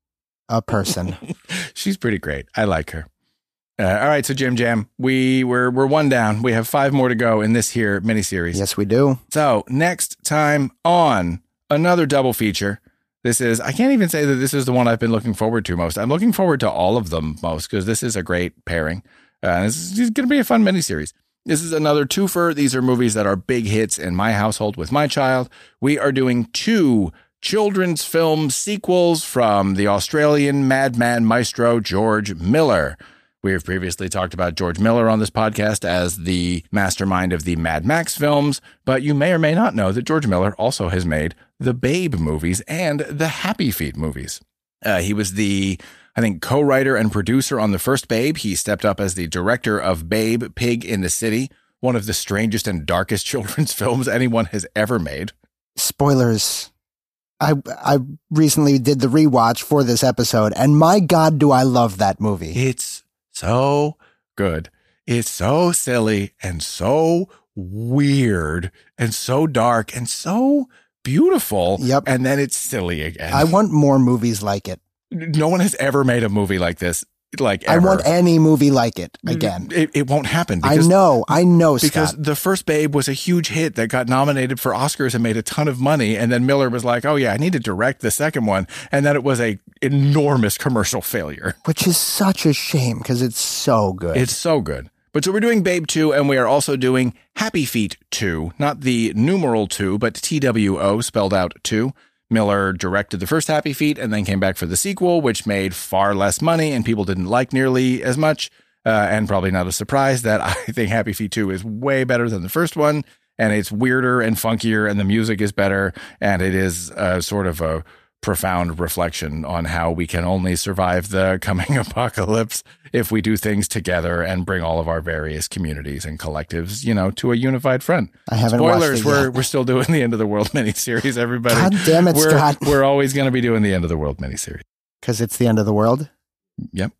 a person. She's pretty great. I like her. Uh, all right, so Jim Jam, we we're we're one down. We have five more to go in this here miniseries. Yes, we do. So next time on another double feature. This is, I can't even say that this is the one I've been looking forward to most. I'm looking forward to all of them most because this is a great pairing. Uh, this is going to be a fun miniseries. This is another twofer. These are movies that are big hits in my household with my child. We are doing two children's film sequels from the Australian madman maestro George Miller. We have previously talked about George Miller on this podcast as the mastermind of the Mad Max films, but you may or may not know that George Miller also has made the Babe movies and the Happy Feet movies. Uh, he was the, I think, co-writer and producer on the first Babe. He stepped up as the director of Babe, Pig in the City, one of the strangest and darkest children's films anyone has ever made. Spoilers. I I recently did the rewatch for this episode, and my God, do I love that movie. It's so good. It's so silly and so weird and so dark and so beautiful. Yep. And then it's silly again. I want more movies like it. No one has ever made a movie like this. Like ever. I want any movie like it again. It, it won't happen. Because, I know. I know, Because Scott. the first Babe was a huge hit that got nominated for Oscars and made a ton of money. And then Miller was like, oh, yeah, I need to direct the second one. And then it was a enormous commercial failure. Which is such a shame because it's so good. It's so good. But so we're doing Babe two, and we are also doing Happy Feet two. Not the numeral two, but T W O spelled out two. Miller directed the first Happy Feet and then came back for the sequel, which made far less money and people didn't like nearly as much. Uh, and probably not a surprise that I think Happy Feet two is way better than the first one. And it's weirder and funkier and the music is better. And it is uh, sort of a profound reflection on how we can only survive the coming apocalypse if we do things together and bring all of our various communities and collectives, you know, to a unified front. I haven't Spoilers, watched it we're yet. we're still doing the End of the World miniseries, everybody. God damn it, we're, Scott. We're always going to be doing the End of the World miniseries. Because it's the end of the world? Yep.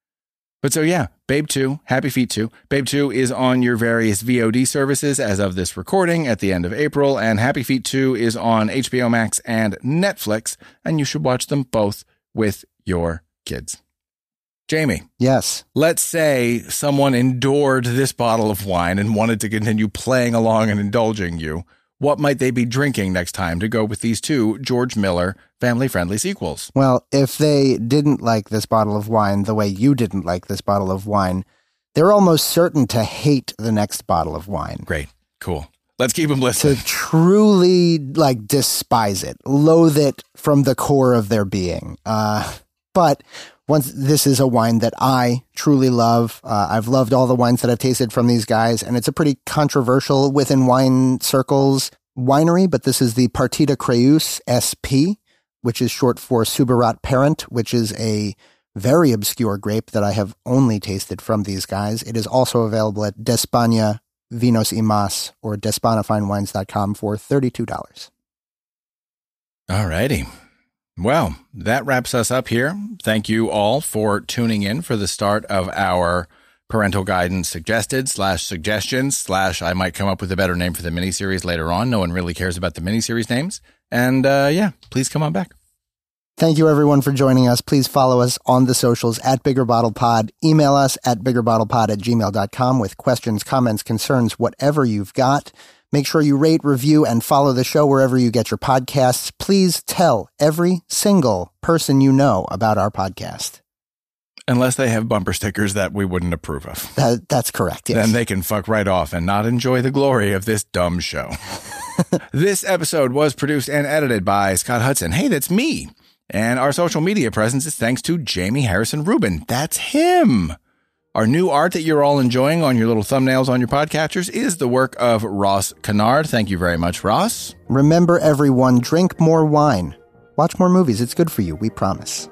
But so, yeah, Babe two, Happy Feet two. Babe two is on your various V O D services as of this recording at the end of April, and Happy Feet two is on H B O Max and Netflix, and you should watch them both with your kids. Jamie. Yes. Let's say someone endured this bottle of wine and wanted to continue playing along and indulging you. What might they be drinking next time to go with these two George Miller family-friendly sequels? Well, if they didn't like this bottle of wine the way you didn't like this bottle of wine, they're almost certain to hate the next bottle of wine. Great. Cool. Let's keep them listening. To truly, like, despise it, loathe it from the core of their being. Uh, but once this is a wine that I truly love. Uh, I've loved all the wines that I've tasted from these guys, and it's a pretty controversial within wine circles winery, but this is the Partida Creus S P, which is short for Subarat Parent, which is a very obscure grape that I have only tasted from these guys. It is also available at D'España Vinos y Mas or despana fine wines dot com for thirty-two dollars. All righty. Well, that wraps us up here. Thank you all for tuning in for the start of our parental guidance suggested slash suggestions slash I might come up with a better name for the miniseries later on. No one really cares about the miniseries names. And uh, yeah, please come on back. Thank you, everyone, for joining us. Please follow us on the socials at Bigger Bottle Pod. Email us at biggerbottlepod at gmail dot com with questions, comments, concerns, whatever you've got. Make sure you rate, review, and follow the show wherever you get your podcasts. Please tell every single person you know about our podcast. Unless they have bumper stickers that we wouldn't approve of. That, that's correct, yes. Then they can fuck right off and not enjoy the glory of this dumb show. This episode was produced and edited by Scott Hudson. Hey, that's me. And our social media presence is thanks to Jamie Harrison Rubin. That's him. Our new art that you're all enjoying on your little thumbnails on your podcatchers is the work of Ross Kennard. Thank you very much, Ross. Remember, everyone, drink more wine. Watch more movies. It's good for you. We promise.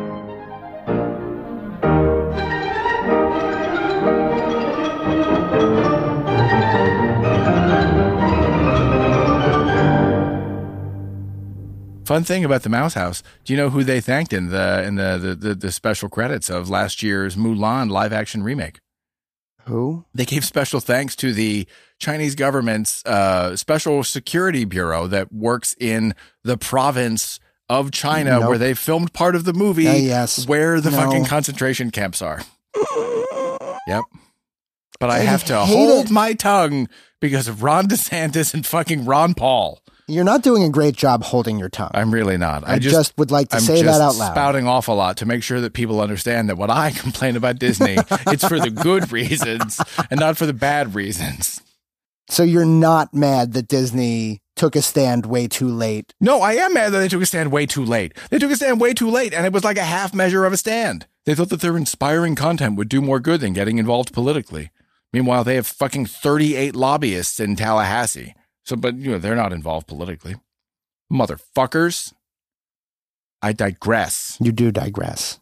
Fun thing about the Mouse House. Do you know who they thanked in the in the, the, the, the special credits of last year's Mulan live action remake? Who? They gave special thanks to the Chinese government's uh, special security bureau that works in the province of China Nope. where they filmed part of the movie Uh, yes. where the No. fucking concentration camps are. Yep. But I, I have to hate hold it. my tongue because of Ron DeSantis and fucking Ron Paul. You're not doing a great job holding your tongue. I'm really not. I, just, would like to I'm say just that out loud. spouting off a lot to make sure that people understand that when I complain about Disney, it's for the good reasons and not for the bad reasons. So you're not mad that Disney took a stand way too late. No, I am mad that they took a stand way too late. They took a stand way too late, and it was like a half measure of a stand. They thought that their inspiring content would do more good than getting involved politically. Meanwhile, they have fucking thirty-eight lobbyists in Tallahassee. So, but, you know, they're not involved politically. Motherfuckers. I digress. You do digress.